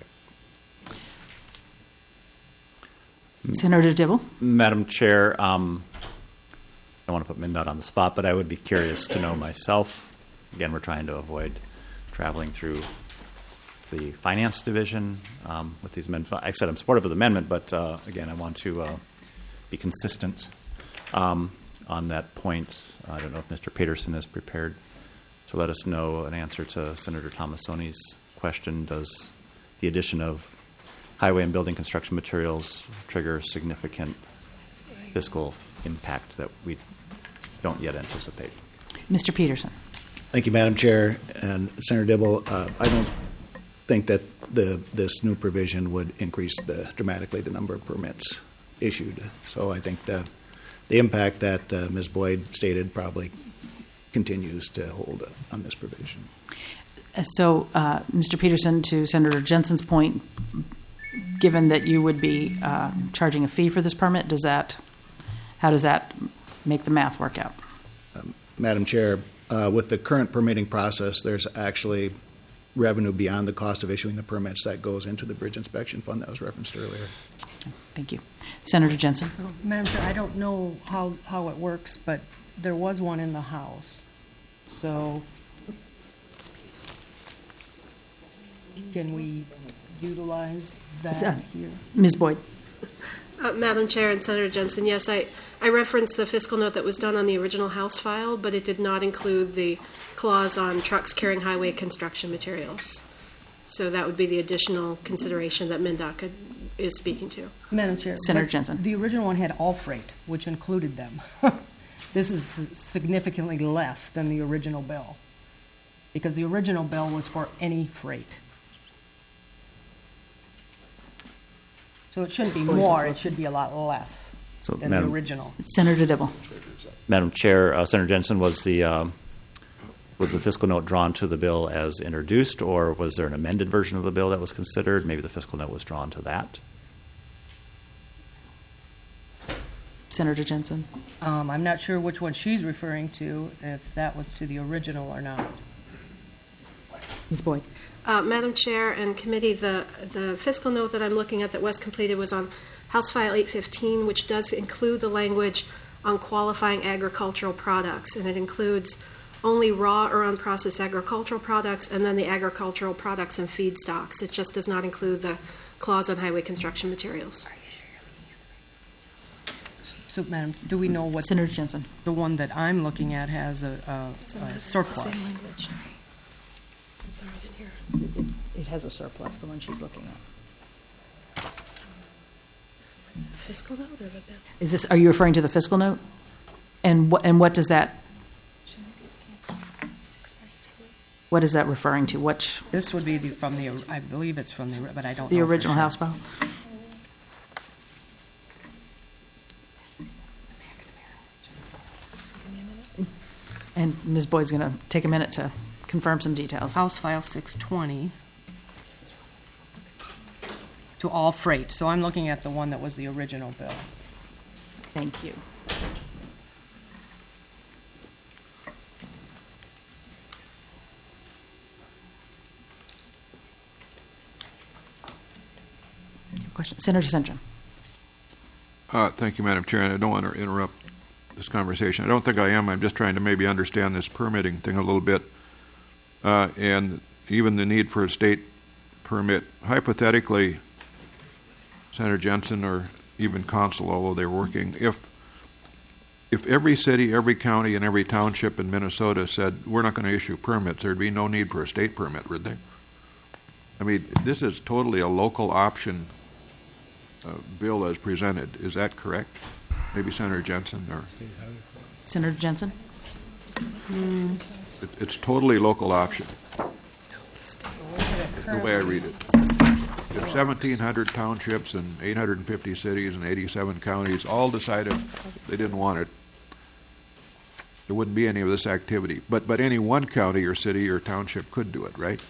Senator Dibble. Madam Chair, um, I don't want to put MnDOT on the spot, but I would be curious to know myself. Again, we're trying to avoid traveling through the finance division um, with these amendments. I said I'm supportive of the amendment, but uh, again, I want to uh, be consistent um, on that point. I don't know if Mister Peterson is prepared to let us know an answer to Senator Tomassoni's question. Does the addition of highway and building construction materials trigger significant fiscal impact that we don't yet anticipate? Mister Peterson. Thank you, Madam Chair. And Senator Dibble, uh, I don't think that the, this new provision would increase the, dramatically the number of permits issued. So I think the, the impact that uh, Miz Boyd stated probably continues to hold on this provision. So, uh, Mister Peterson, to Senator Jensen's point, given that you would be uh, charging a fee for this permit, does that, how does that make the math work out? Um, Madam Chair, uh, with the current permitting process, there's actually revenue beyond the cost of issuing the permits that goes into the bridge inspection fund that was referenced earlier. Thank you. Senator Jensen. Oh, Madam Chair, I don't know how, how it works, but there was one in the House. So can we utilize that here? Miz Boyd. Uh, Madam Chair and Senator Jensen, yes, I, I referenced the fiscal note that was done on the original House file, but it did not include the clause on trucks carrying highway construction materials. So that would be the additional consideration that MnDOT is speaking to. Madam Chair. Senator Jensen. The original one had all freight, which included them. This is significantly less than the original bill, because the original bill was for any freight. So it shouldn't be more, it should be a lot less So, than Madam- the original. Senator Dibble. Madam Chair, uh, Senator Jensen, was the um, was the fiscal note drawn to the bill as introduced, or was there an amended version of the bill that was considered? Maybe the fiscal note was drawn to that. Senator Jensen. Um, I'm not sure which one she's referring to, if that was to the original or not. Miz Boyd. Uh, Madam Chair and committee, the, the fiscal note that I'm looking at that was completed was on House File eight fifteen, which does include the language on qualifying agricultural products, and it includes only raw or unprocessed agricultural products and then the agricultural products and feedstocks. It just does not include the clause on highway construction materials. So, Madam, do we know what Senator Jensen. The one that I'm looking at has a, a, a surplus? I'm sorry, I didn't hear. It, it has a surplus, the one she's looking at. Fiscal note or the bill? Is this, are you referring to the fiscal note? And what, and what does that, what is that referring to? Which? This would be the, from the, I believe it's from the, but I don't The know for original sure. House file? And Miz Boyd's going to take a minute to confirm some details. House File six twenty to all freight. So I'm looking at the one that was the original bill. Thank you. Question, Senator Centrum. Uh, thank you, Madam Chair. And I don't want to interrupt this conversation. I don't think I am. I'm just trying to maybe understand this permitting thing a little bit, uh, and even the need for a state permit. Hypothetically, Senator Jensen or even Council, although they're working, if if every city, every county, and every township in Minnesota said we're not going to issue permits, there'd be no need for a state permit, would there? I mean, this is totally a local option uh, bill as presented. Is that correct? Maybe Senator Jensen or Senator Jensen. Mm. it, it's totally local option. The way I read it, if seventeen hundred townships and eight hundred fifty cities and eighty-seven counties all decided they didn't want it, there wouldn't be any of this activity. But but any one county or city or township could do it, right?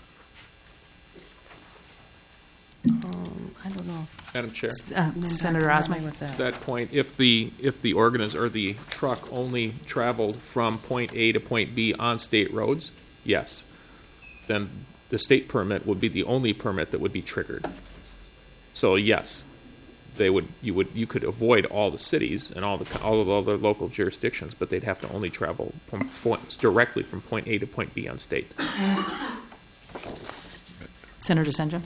Um, I don't know. if- Madam Chair. Uh, Senator Osmer. With that. To that point, if the, if the organiz, or the truck only traveled from point A to point B on state roads, yes, then the state permit would be the only permit that would be triggered. So yes, they would, you would, you could avoid all the cities and all the, all of the other local jurisdictions, but they'd have to only travel from points, directly from point A to point B on state. Senator Senja.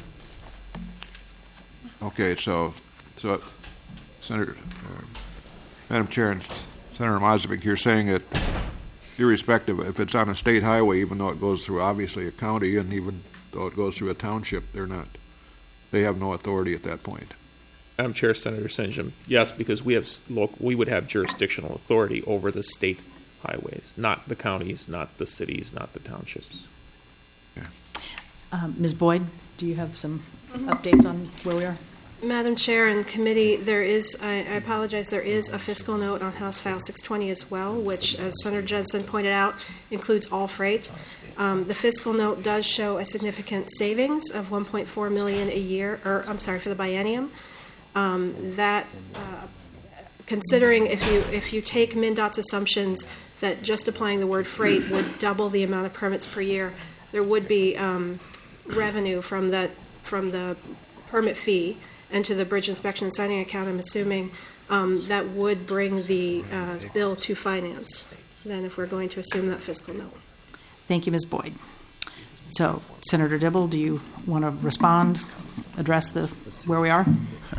Okay, so, so, Senator, uh, Madam Chair and Senator Mozovic, you're saying that irrespective, if it's on a state highway, even though it goes through obviously a county, and even though it goes through a township, they're not, they have no authority at that point. Madam Chair, Senator Senjum, yes, because we have, local, we would have jurisdictional authority over the state highways, not the counties, not the cities, not the townships. Um, Miz Boyd, do you have some updates on where we are? Madam Chair and committee, there is, I I apologize, there is a fiscal note on House File six twenty as well, which, as Senator Jensen pointed out, includes all freight. Um, the fiscal note does show a significant savings of one point four million dollars a year, or I'm sorry, for the biennium. Um, that, uh, considering if you if you take MnDOT's assumptions that just applying the word freight would double the amount of permits per year, there would be um, revenue from that from the permit fee and to the bridge inspection and signing account, I'm assuming, um, that would bring the uh, bill to finance, then if we're going to assume that fiscal note. Thank you, Miz Boyd. So, Senator Dibble, do you want to respond, address this, where we are?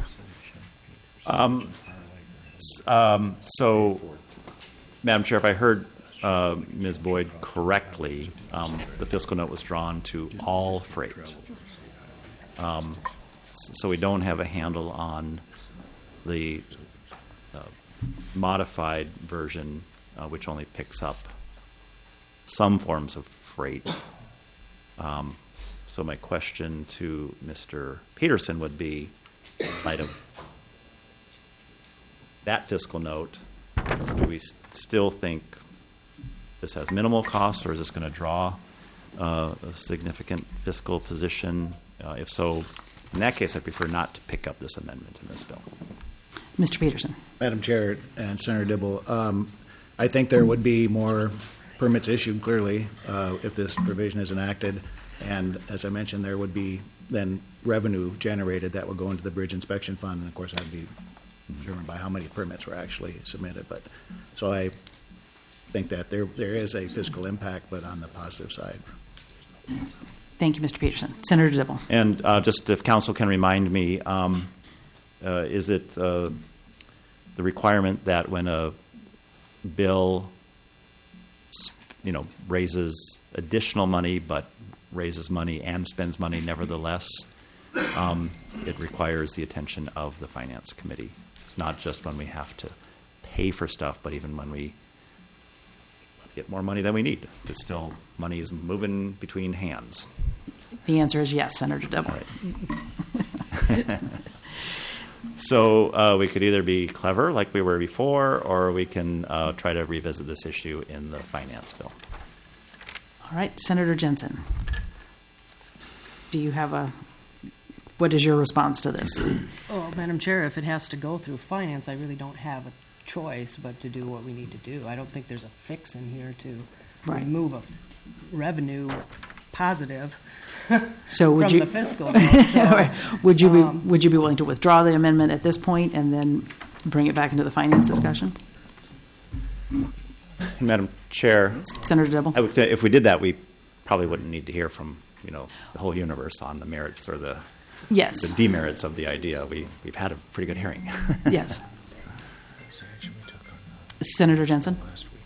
Um, um, so, Madam Chair, if I heard uh, Miz Boyd correctly, um, the fiscal note was drawn to all freight. Um, so we don't have a handle on the uh, modified version, uh, which only picks up some forms of freight. Um, so my question to Mister Peterson would be, in light of that fiscal note, do we st- still think this has minimal costs, or is this going to draw uh, a significant fiscal position? Uh, if so, in that case, I prefer not to pick up this amendment in this bill. Mister Peterson. Madam Chair and Senator Dibble, um, I think there would be more permits issued, clearly, uh, if this provision is enacted. And as I mentioned, there would be then revenue generated that would go into the bridge inspection fund. And, of course, that would be determined by how many permits were actually submitted. But so I think that there there is a fiscal impact, but on the positive side. Thank you, Mister Peterson. Senator Dibble. And uh, just if council can remind me, um, uh, is it uh, the requirement that when a bill, you know, raises additional money but raises money and spends money nevertheless, um, it requires the attention of the Finance Committee? It's not just when we have to pay for stuff, but even when we get more money than we need. It's still money is moving between hands. The answer is yes, Senator Dibble. Right. So uh, we could either be clever like we were before, or we can uh, try to revisit this issue in the finance bill. All right, Senator Jensen. Do you have a, what is your response to this? Oh, Madam Chair, if it has to go through finance, I really don't have a choice but to do what we need to do. I don't think there's a fix in here to Right. remove a revenue positive So would from you the fiscal. note. So, would you be um, would you be willing to withdraw the amendment at this point and then bring it back into the finance discussion? Madam Chair, Senator Dibble. I would, if we did that, we probably wouldn't need to hear from you know the whole universe on the merits or the Yes. the demerits of the idea. We we've had a pretty good hearing. Yes. Senator Jensen.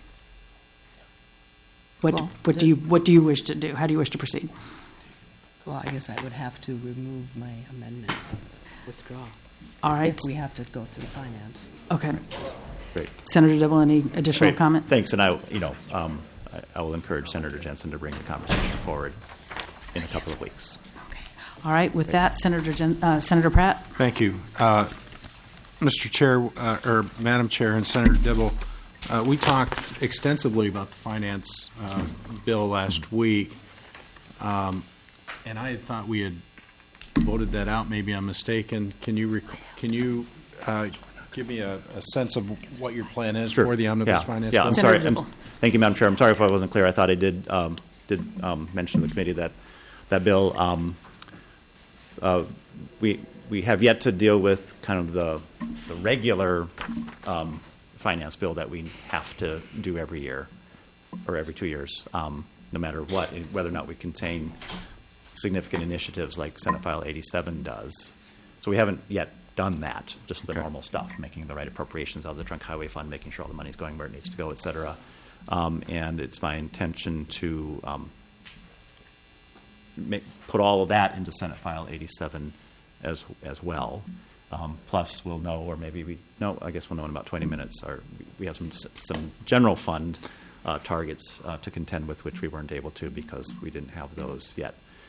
What Well, what the- do you what do you wish to do? How do you wish to proceed? Well, I guess I would have to remove my amendment, withdraw. All right. If we have to go through finance. Okay. Great. Senator Dibble, any additional Great. comment? Thanks, and I you know um, I, I will encourage Senator Jensen to bring the conversation forward in a couple of weeks. All right. With that, Senator Jen, uh, Senator Pratt. Thank you. Uh, Mister Chair, uh, or Madam Chair and Senator Dibble, uh, we talked extensively about the finance uh, bill last week, um, and I had thought we had voted that out. Maybe I'm mistaken. Can you rec- can you uh, give me a, a sense of what your plan is Sure. for the omnibus yeah. finance yeah, bill? I'm sorry. I'm, thank you, Madam Chair. I'm sorry if I wasn't clear. I thought I did um, did um, mention to the committee that that bill. Um, uh, we we have yet to deal with kind of the the regular um, finance bill that we have to do every year or every two years, um, no matter what, whether or not we contain significant initiatives like Senate File eighty-seven does. So we haven't yet done that, just the Okay. normal stuff, making the right appropriations out of the Trunk Highway Fund, making sure all the money's going where it needs to go, et cetera. Um, and it's my intention to um, make, put all of that into Senate File eighty-seven as as well. Um, plus, we'll know, or maybe we no, I guess we'll know in about twenty minutes. Or we have some some general fund uh, targets uh, to contend with, which we weren't able to because we didn't have those yet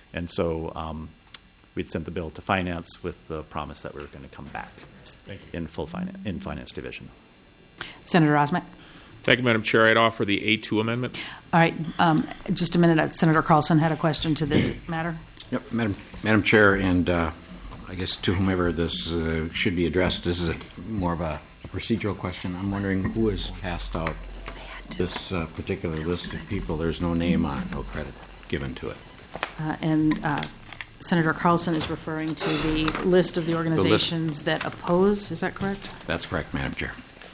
And so um, we'd sent the bill to finance with the promise that we were going to come back in full finance, in finance division. Senator Osmek. Thank you, Madam Chair. I'd offer the A two amendment. All right, um, just a minute. Senator Carlson had a question to this matter. Yep, Madam Madam Chair, and uh, I guess to whomever this uh, should be addressed, this is a, more of a, a procedural question. I'm wondering who has passed out this uh, particular list of people. There's no name on it, no credit given to it. Uh, and uh, Senator Carlson is referring to the list of the organizations that oppose. Is that correct? That's correct, Madam Chair.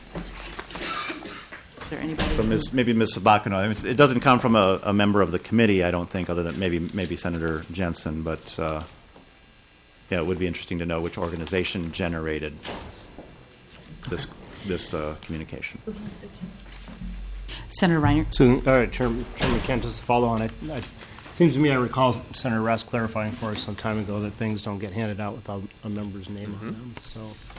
Is there anybody? So Miz Maybe Miz Sabacano. I mean, it doesn't come from a, a member of the committee, I don't think, other than maybe maybe Senator Jensen. But uh, yeah, it would be interesting to know which organization generated this this uh, communication. Senator Reiner. Susan, all right, Chairman, Chairman Kent, just to follow on, it I, seems to me I recall Senator Rest clarifying for us some time ago that things don't get handed out without a member's name mm-hmm. on them. So,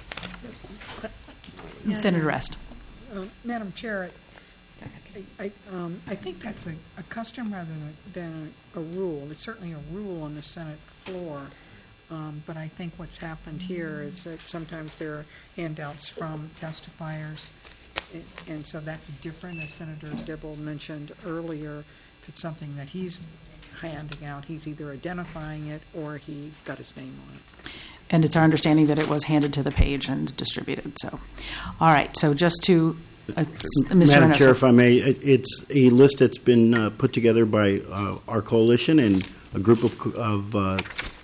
Senator Rest. Uh, Madam Chair, I, I, um, I think that's a, a custom rather than, than a, a rule. It's certainly a rule on the Senate floor, um, but I think what's happened here is that sometimes there are handouts from testifiers, and, and so that's different, as Senator Dibble mentioned earlier. If it's something that he's handing out, he's either identifying it or he got his name on it. And it's our understanding that it was handed to the page and distributed. So, all right. So just to, uh, Mister Madam Reynoso. Chair, if I may, it- it's a list that's been uh, put together by uh, our coalition and a group of, co- of uh,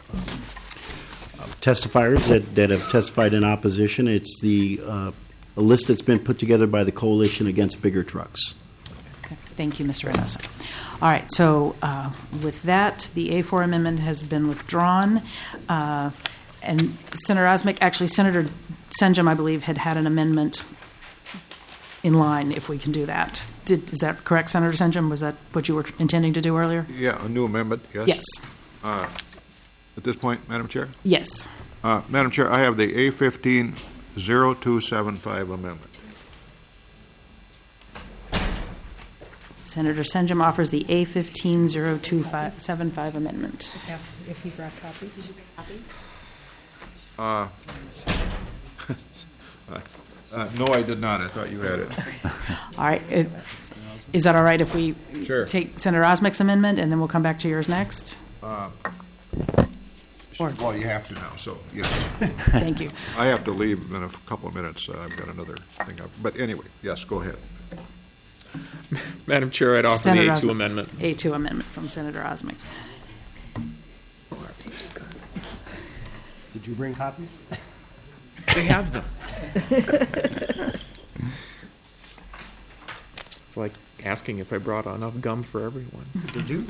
testifiers that, that have testified in opposition. It's the uh, a list that's been put together by the Coalition Against Bigger Trucks. Okay. Thank you, Mister Reynoso. All right. So uh, with that, the A four amendment has been withdrawn. Uh, And Senator Osmek, actually, Senator Senjum, I believe, had had an amendment in line, if we can do that. Did, is that correct, Senator Senjum? Was that what you were intending to do earlier? Yeah, a new amendment, yes? Yes. Uh, At this point, Madam Chair? Yes. Uh, Madam Chair, I have the A fifteen zero two seven five amendment. Senator Senjum offers the A fifteen zero two seven five amendment. Ask if he brought copies. Uh, uh, no, I did not. I thought you had it. All right. It, is that all right if we Sure. take Senator Osmek's amendment and then we'll come back to yours next? Uh, well, you have to now, so yes. Thank you. I have to leave in a couple of minutes. Uh, I've got another thing. Up. But anyway, yes, go ahead. Madam Chair, I'd offer Senator the A two Osmek. amendment. A two amendment from Senator Osmek. did you bring copies? They have them. It's like asking if I brought enough gum for everyone. Did you?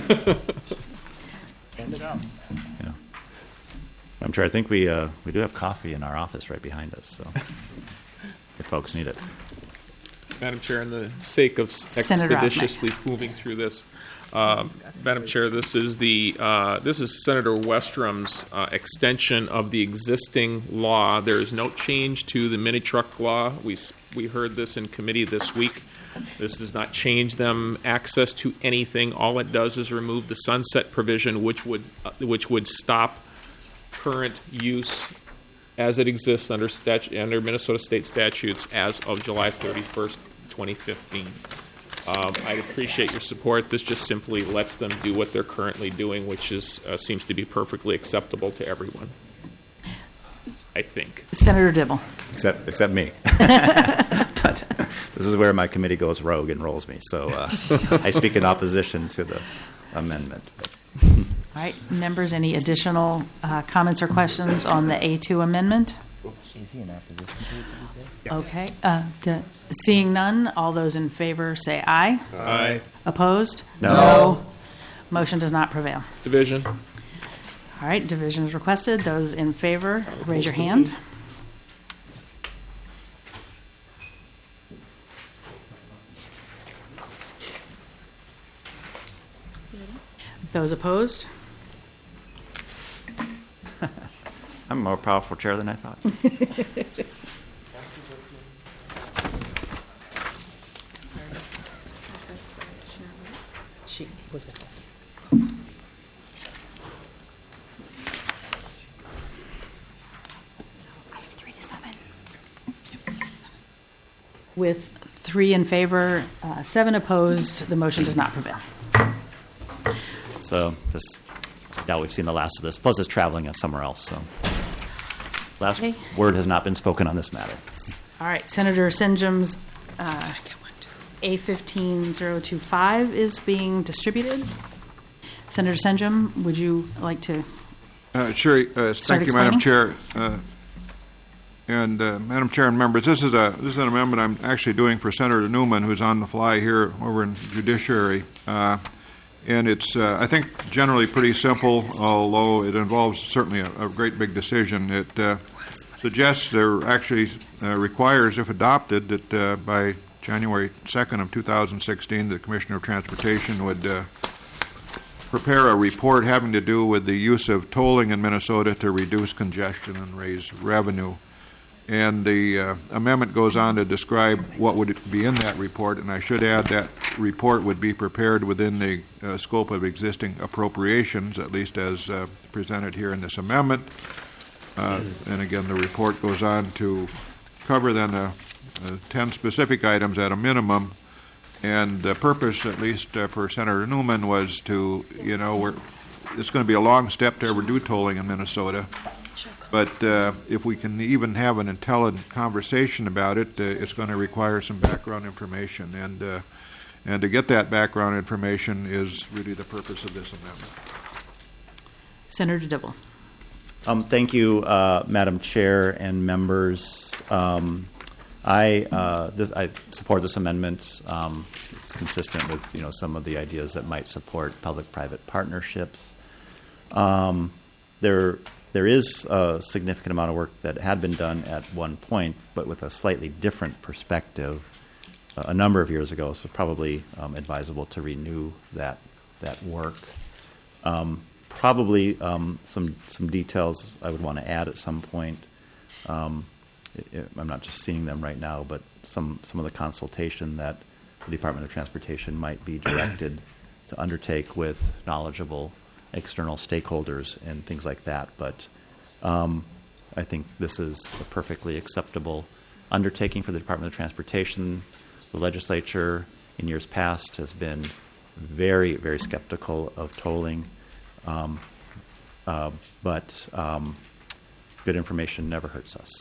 Hand it out. Yeah. I'm sure. I think we uh, we do have coffee in our office right behind us, so if folks need it. Madam Chair, in the sake of Senator expeditiously moving through this, uh, Madam Chair, this is the uh, this is Senator Westrum's uh, extension of the existing law. There is no change to the mini truck law. We s- we heard this in committee this week. This does not change them access to anything. All it does is remove the sunset provision, which would uh, which would stop current use as it exists under statu- under Minnesota state statutes as of July thirty-first, twenty fifteen. Um, I'd appreciate your support. This just simply lets them do what they're currently doing, which is uh, seems to be perfectly acceptable to everyone, I think. Senator Dibble. Except, except me. But this is where my committee goes rogue and rolls me. So uh, I speak in opposition to the amendment. All right, members, any additional uh, comments or questions on the A two amendment? Is he in opposition to it, did you say? Okay. Uh, the, seeing none, all those in favor say aye. Aye. Opposed? No. No. Motion does not prevail. Division. All right, division is requested. Those in favor, raise your hand. Those opposed? I'm a more powerful chair than I thought. She was with us. With three in favor, uh, seven opposed, the motion does not prevail. So this, now we've seen the last of this. Plus, it's traveling somewhere else. So last Okay. word has not been spoken on this matter. All right, Senator Senjum's uh, A fifteen oh twenty-five is being distributed. Senator Senjum, would you like to? Uh, Sure. Uh, Start thank you, Madam explaining? Chair. Uh, and uh, Madam Chair and members, this is a this is an amendment I'm actually doing for Senator Newman, who's on the fly here over in Judiciary. Uh, and it's, uh, I think, generally pretty simple, although it involves certainly a, a great big decision. It uh, suggests, or actually uh, requires, if adopted, that uh, by January second of two thousand sixteen, the Commissioner of Transportation would uh, prepare a report having to do with the use of tolling in Minnesota to reduce congestion and raise revenue. And the uh, amendment goes on to describe what would be in that report, and I should add that report would be prepared within the uh, scope of existing appropriations, at least as uh, presented here in this amendment. Uh, and again, the report goes on to cover then uh, uh, ten specific items at a minimum. And the purpose, at least uh, per Senator Newman, was to, you know, we're, it's going to be a long step to ever do tolling in Minnesota. But uh, if we can even have an intelligent conversation about it, uh, it's going to require some background information. And, uh, and to get that background information is really the purpose of this amendment. Senator Dibble. Um, thank you, uh, Madam Chair and members. Um, I, uh, this, I support this amendment. Um, it's consistent with, you know, some of the ideas that might support public-private partnerships. Um, there, there is a significant amount of work that had been done at one point, but with a slightly different perspective uh, a number of years ago. So it's probably um, advisable to renew that that work. Um, probably um, some some details I would want to add at some point. Um, I'm not just seeing them right now, but some, some of the consultation that the Department of Transportation might be directed to undertake with knowledgeable external stakeholders and things like that. But um, I think this is a perfectly acceptable undertaking for the Department of Transportation. The legislature in years past has been very, very skeptical of tolling, um, uh, but um, good information never hurts us.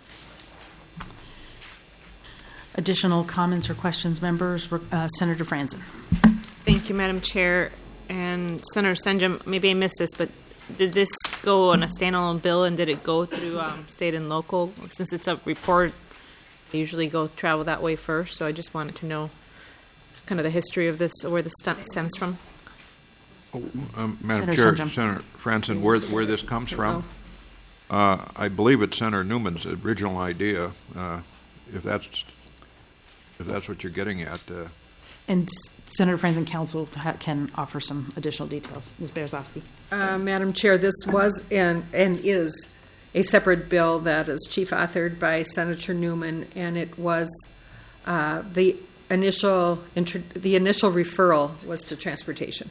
Additional comments or questions, members? Uh, Senator Franzen. Thank you, Madam Chair. And Senator Senjum, maybe I missed this, but did this go on a standalone bill, and did it go through um, state and local? Since it's a report, they usually go travel that way first, so I just wanted to know kind of the history of this, or where this st- stems from. Oh, um, Madam Senator Chair, Senjum. Senator Franzen, where, where this comes from, uh, I believe it's Senator Newman's original idea. Uh, if that's if that's what you're getting at. Uh, And Senator Franzen, counsel ha- can offer some additional details. Miz Berzofsky. Uh, Madam Chair, this was and, and is a separate bill that is chief authored by Senator Newman, and it was uh, the initial intro- the initial referral was to transportation.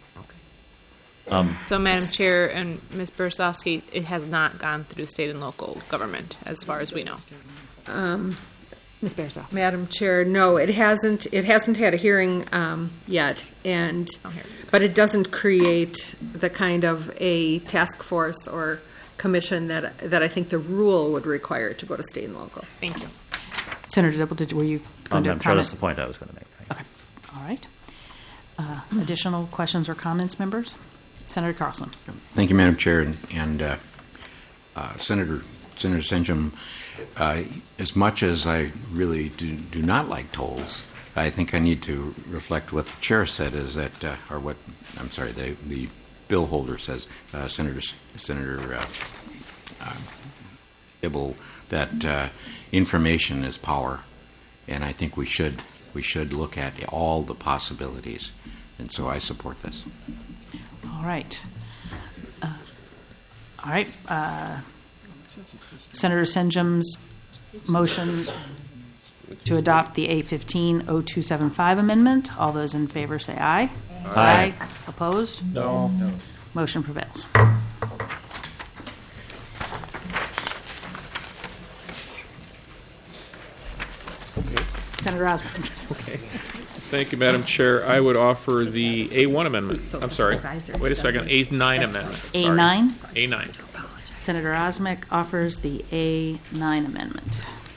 Um, So, Madam Chair and Miz Berzofsky, it has not gone through state and local government, as far as we know. Um, Miz Berzofsky. Madam Chair, no, it hasn't. It hasn't had a hearing um, yet, and but it doesn't create the kind of a task force or commission that that I think the rule would require it to go to state and local. Thank you. Senator Dibble, did, were you going um, to I'm sure comment? that's the point I was going to make. Thank Okay. All right. Uh, additional questions or comments, members? Senator Carlson. Thank you, Madam Chair, and, and uh, uh, Senator Senator Senjum. Uh, as much as I really do, do not like tolls, I think I need to reflect what the chair said. Is that, uh, or what I'm sorry, the the bill holder says, uh, Senator Senator uh, uh, Dibble, that uh, information is power, and I think we should we should look at all the possibilities, and so I support this. All right. Uh, all right. Uh, Senator Senjum's motion to adopt the A fifteen oh two seven five amendment. All those in favor say aye. Aye. Aye. Opposed? No. No. Motion prevails. Okay. Senator Osborne. Okay. Thank you, Madam Chair. I would offer the A one amendment. I'm sorry. Wait a second. A nine amendment. Sorry. A nine? A nine. Senator Osmic offers the A nine amendment.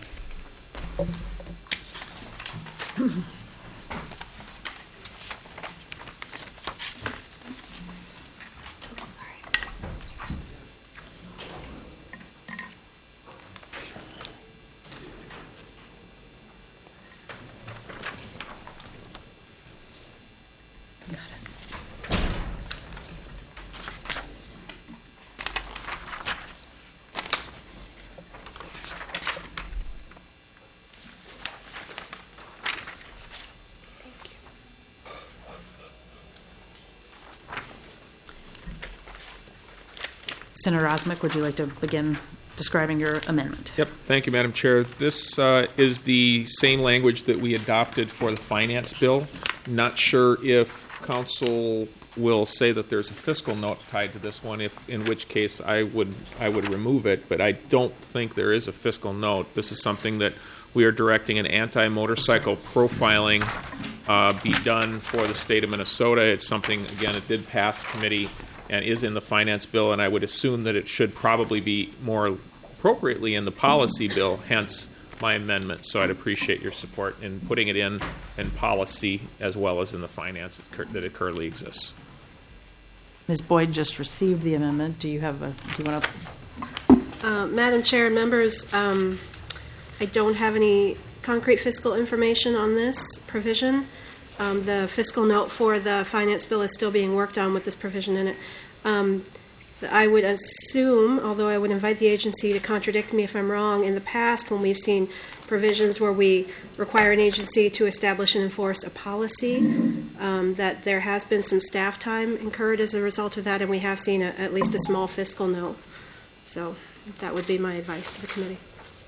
Senator Osmic, would you like to begin describing your amendment? Yep. Thank you, Madam Chair. This uh, is the same language that we adopted for the finance bill. Not sure if council will say that there's a fiscal note tied to this one, if in which case I would I would remove it, but I don't think there is a fiscal note. This is something that we are directing an anti-motorcycle profiling uh, be done for the state of Minnesota. It's something, again, it did pass committee and is in the finance bill, and I would assume that it should probably be more appropriately in the policy bill, hence my amendment. So I'd appreciate your support in putting it in in policy as well as in the finance that it currently exists. Miz Boyd just received the amendment. Do you have a, do you want to? Uh, Madam Chair and members, um, I don't have any concrete fiscal information on this provision. Um, the fiscal note for the finance bill is still being worked on with this provision in it. Um, I would assume, although I would invite the agency to contradict me if I'm wrong, in the past when we've seen provisions where we require an agency to establish and enforce a policy, um, that there has been some staff time incurred as a result of that, and we have seen a, at least a small fiscal note. So that would be my advice to the committee.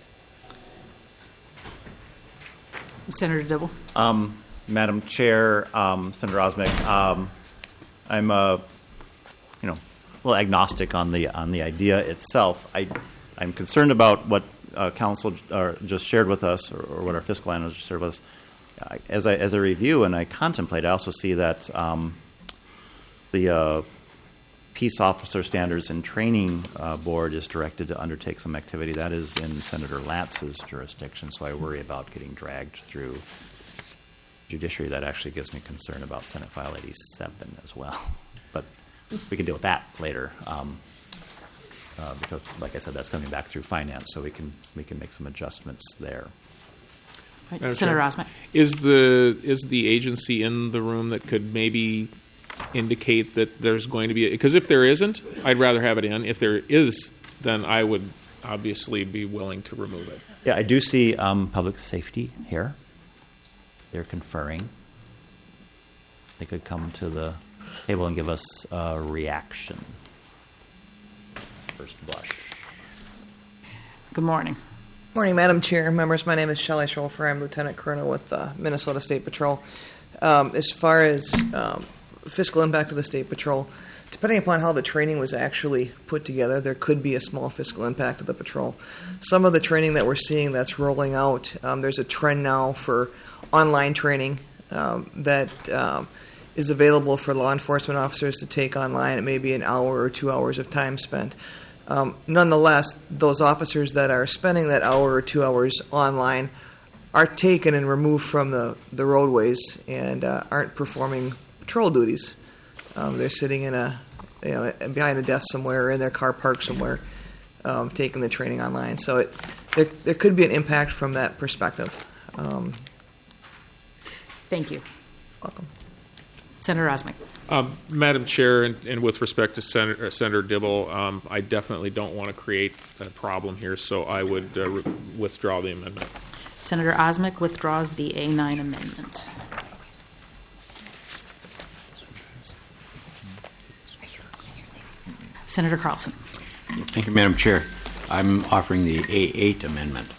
Senator Dibble. Um, Madam Chair, um, Senator Osmic, um, I'm a, you know, a little agnostic on the on the idea itself. I, I'm concerned about what uh, Council uh, just shared with us, or, or what our fiscal analyst just shared with us. I, as I as I review and I contemplate, I also see that um, the uh, Peace Officer Standards and Training uh, Board is directed to undertake some activity that is in Senator Latz's jurisdiction. So I worry about getting dragged through judiciary. That actually gives me concern about Senate File eighty-seven as well. But we can deal with that later, um, uh, because, like I said, that's coming back through finance, so we can we can make some adjustments there. Right. Senator Osmic. Is the is the agency in the room that could maybe indicate that there's going to be, because if there isn't, I'd rather have it in. If there is, then I would obviously be willing to remove it. Yeah, I do see um, public safety here. They're conferring. They could come to the table and give us a reaction. First blush. Good morning. Morning, Madam Chair, members. My name is Shelley Scholfer. I'm Lieutenant Colonel with uh, Minnesota State Patrol. Um, as far as um, fiscal impact of the State Patrol, depending upon how the training was actually put together, there could be a small fiscal impact of the patrol. Some of the training that we're seeing that's rolling out, um, there's a trend now for online training um, that um, is available for law enforcement officers to take online. It may be an hour or two hours of time spent. Um, nonetheless, those officers that are spending that hour or two hours online are taken and removed from the, the roadways and uh, aren't performing patrol duties. Um, they're sitting in a, you know, behind a desk somewhere or in their car parked somewhere, um, taking the training online. So it, there, there could be an impact from that perspective. Um, Thank you. Welcome. Senator Osmic. Um, Madam Chair, and, and with respect to Senator, uh, Senator Dibble, um, I definitely don't want to create a problem here, so I would uh, re- withdraw the amendment. Senator Osmic withdraws the A nine amendment. Senator Carlson. Thank you, Madam Chair. I'm offering the A eight amendment.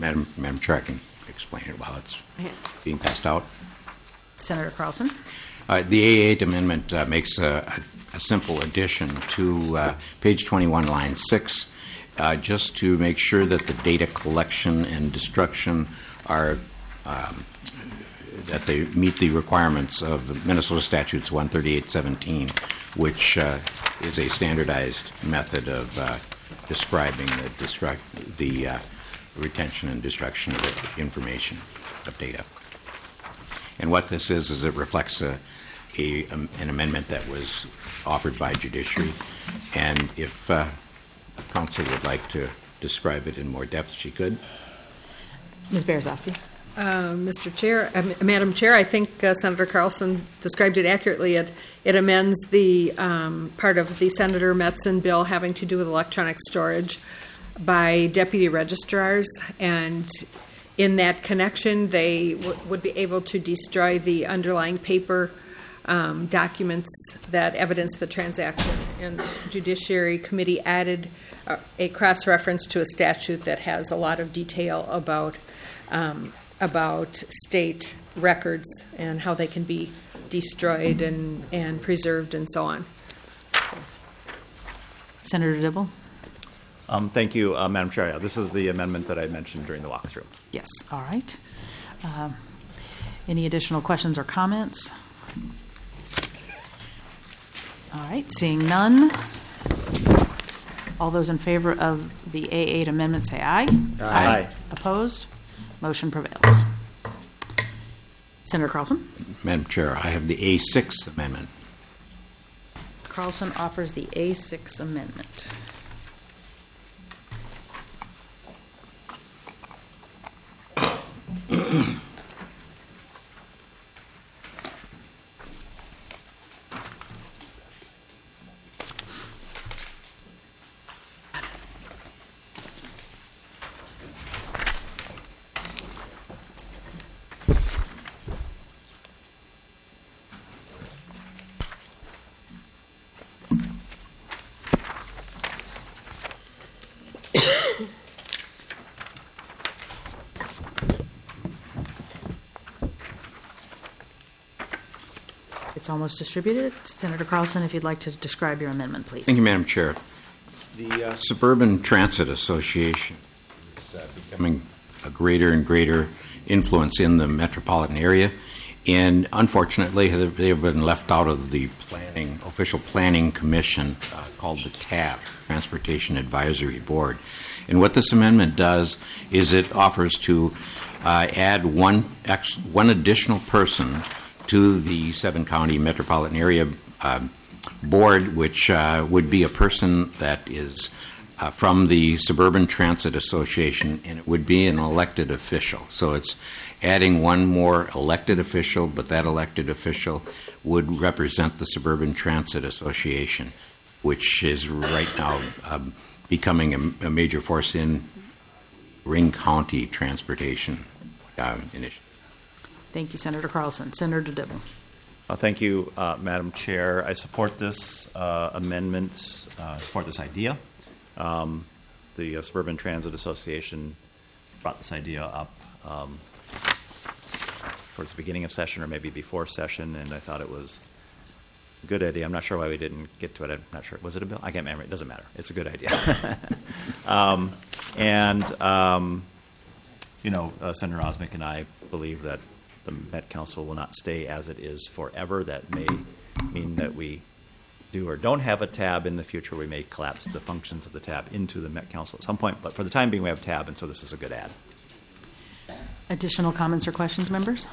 Madam, Madam Chair, I can explain it while it's being passed out. Senator Carlson. Uh, the A eight amendment uh, makes a, a, a simple addition to uh, page twenty-one, line six, uh, just to make sure that the data collection and destruction are um, that they meet the requirements of Minnesota Statutes one thirty-eight seventeen, which uh, is a standardized method of uh, describing the, destruct, the uh, retention and destruction of information, of data. And what this is, is it reflects a, a, um, an amendment that was offered by Judiciary. And if uh, Council would like to describe it in more depth, she could. Miz Beresowski. Uh, Mister Chair, uh, Madam Chair, I think uh, Senator Carlson described it accurately. It, it amends the um, part of the Senator Metzen bill having to do with electronic storage by deputy registrars, and in that connection, they w- would be able to destroy the underlying paper um, documents that evidence the transaction. And the Judiciary Committee added uh, a cross-reference to a statute that has a lot of detail about um, about state records and how they can be destroyed and, and preserved and so on. So. Senator Dibble. Um, thank you, uh, Madam Chair. Yeah, this is the amendment that I mentioned during the walkthrough. Yes, all right. Uh, any additional questions or comments? All right, seeing none. All those in favor of the A eight amendment say aye. Aye. Aye. Opposed? Motion prevails. Senator Carlson. Madam Chair, I have the A six amendment. Carlson offers the A six amendment. It's almost distributed. Senator Carlson, if you'd like to describe your amendment, please. Thank you, Madam Chair. The uh, Suburban Transit Association is uh, becoming a greater and greater influence in the metropolitan area, and unfortunately, they have been left out of the planning, official planning commission uh, called the T A B, Transportation Advisory Board. And what this amendment does is it offers to uh, add one ex- one additional person to the seven-county metropolitan area uh, board, which uh, would be a person that is uh, from the Suburban Transit Association, and it would be an elected official. So it's adding one more elected official, but that elected official would represent the Suburban Transit Association, which is right now uh, becoming a, a major force in Ring County transportation uh, initiative. Thank you, Senator Carlson. Senator Dibble. Uh, thank you, uh, Madam Chair. I support this uh, amendment, uh, support this idea. Um, the uh, Suburban Transit Association brought this idea up um, towards the beginning of session or maybe before session, and I thought it was a good idea. I'm not sure why we didn't get to it. I'm not sure. Was it a bill? I can't remember. It doesn't matter. It's a good idea. um, and, um, you know, uh, Senator Osmick and I believe that the Met Council will not stay as it is forever. That may mean that we do or don't have a tab in the future. We may collapse the functions of the tab into the Met Council at some point, but for the time being we have a tab, and so this is a good add. Additional comments or questions, members?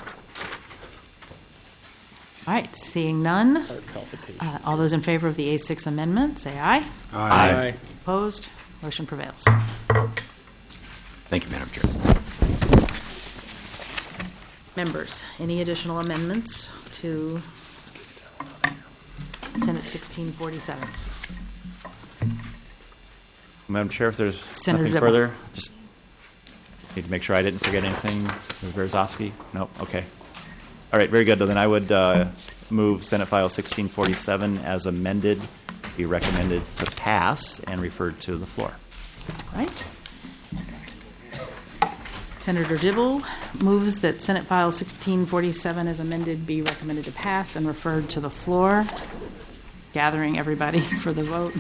All right, seeing none. Uh, all those in favor of the A six amendment, say aye. Aye. Aye. Opposed? Motion prevails. Thank you, Madam Chair. Members, any additional amendments to Senate sixteen forty-seven? Madam Chair, if there's Senator nothing Dibble. further, just need to make sure I didn't forget anything. Miz Berezovsky? No? Okay. All right, very good. Then I would uh, move Senate File sixteen forty-seven as amended, be recommended to pass and referred to the floor. All right. Senator Dibble moves that Senate File sixteen forty-seven as amended be recommended to pass and referred to the floor, gathering everybody for the vote.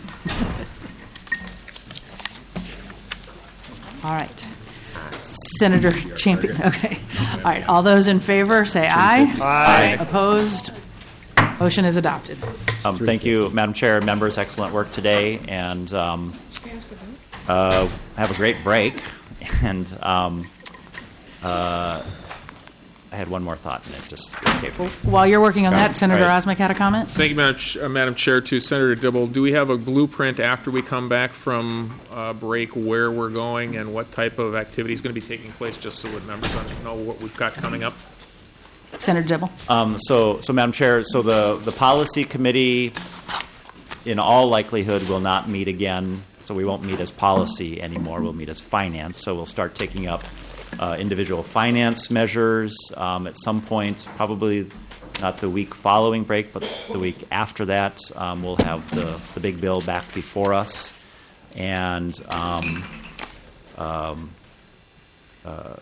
All right. Senator Champion, okay. All right, all those in favor, say aye. Aye. Opposed? Motion is adopted. Um, thank you, Madam Chair and members. Excellent work today, and um, uh, have a great break. And um, uh, I had one more thought, and it just escaped me. While you're working on Got that, it. Senator All right. Osmek had a comment? Thank you, Madam, Ch- uh, Madam Chair. To Senator Dibble, do we have a blueprint after we come back from uh, break where we're going and what type of activity is going to be taking place, just so that members know what we've got coming up? Senator Dibble. Um, so, so, Madam Chair, so the, the policy committee, in all likelihood, will not meet again. So we won't meet as policy anymore. We'll meet as finance. So we'll start taking up uh, individual finance measures um, at some point, probably not the week following break, but the week after that. Um, we'll have the, the big bill back before us. And um, um, uh,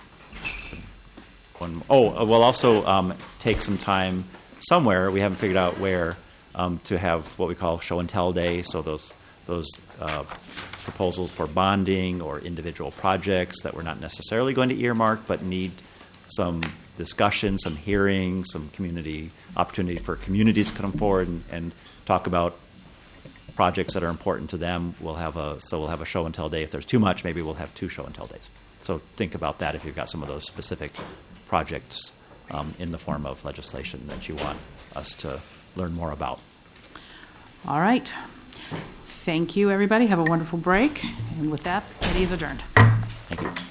One, oh, we'll also um, take some time somewhere, we haven't figured out where, um, to have what we call show and tell day. So those those uh, proposals for bonding or individual projects that we're not necessarily going to earmark, but need some discussion, some hearing, some community opportunity for communities to come forward and, and talk about projects that are important to them. We'll have a so we'll have a show and tell day. If there's too much, maybe we'll have two show and tell days. So think about that if you've got some of those specific projects um, in the form of legislation that you want us to learn more about. All right. Thank you, everybody. Have a wonderful break. And with that, the committee is adjourned. Thank you.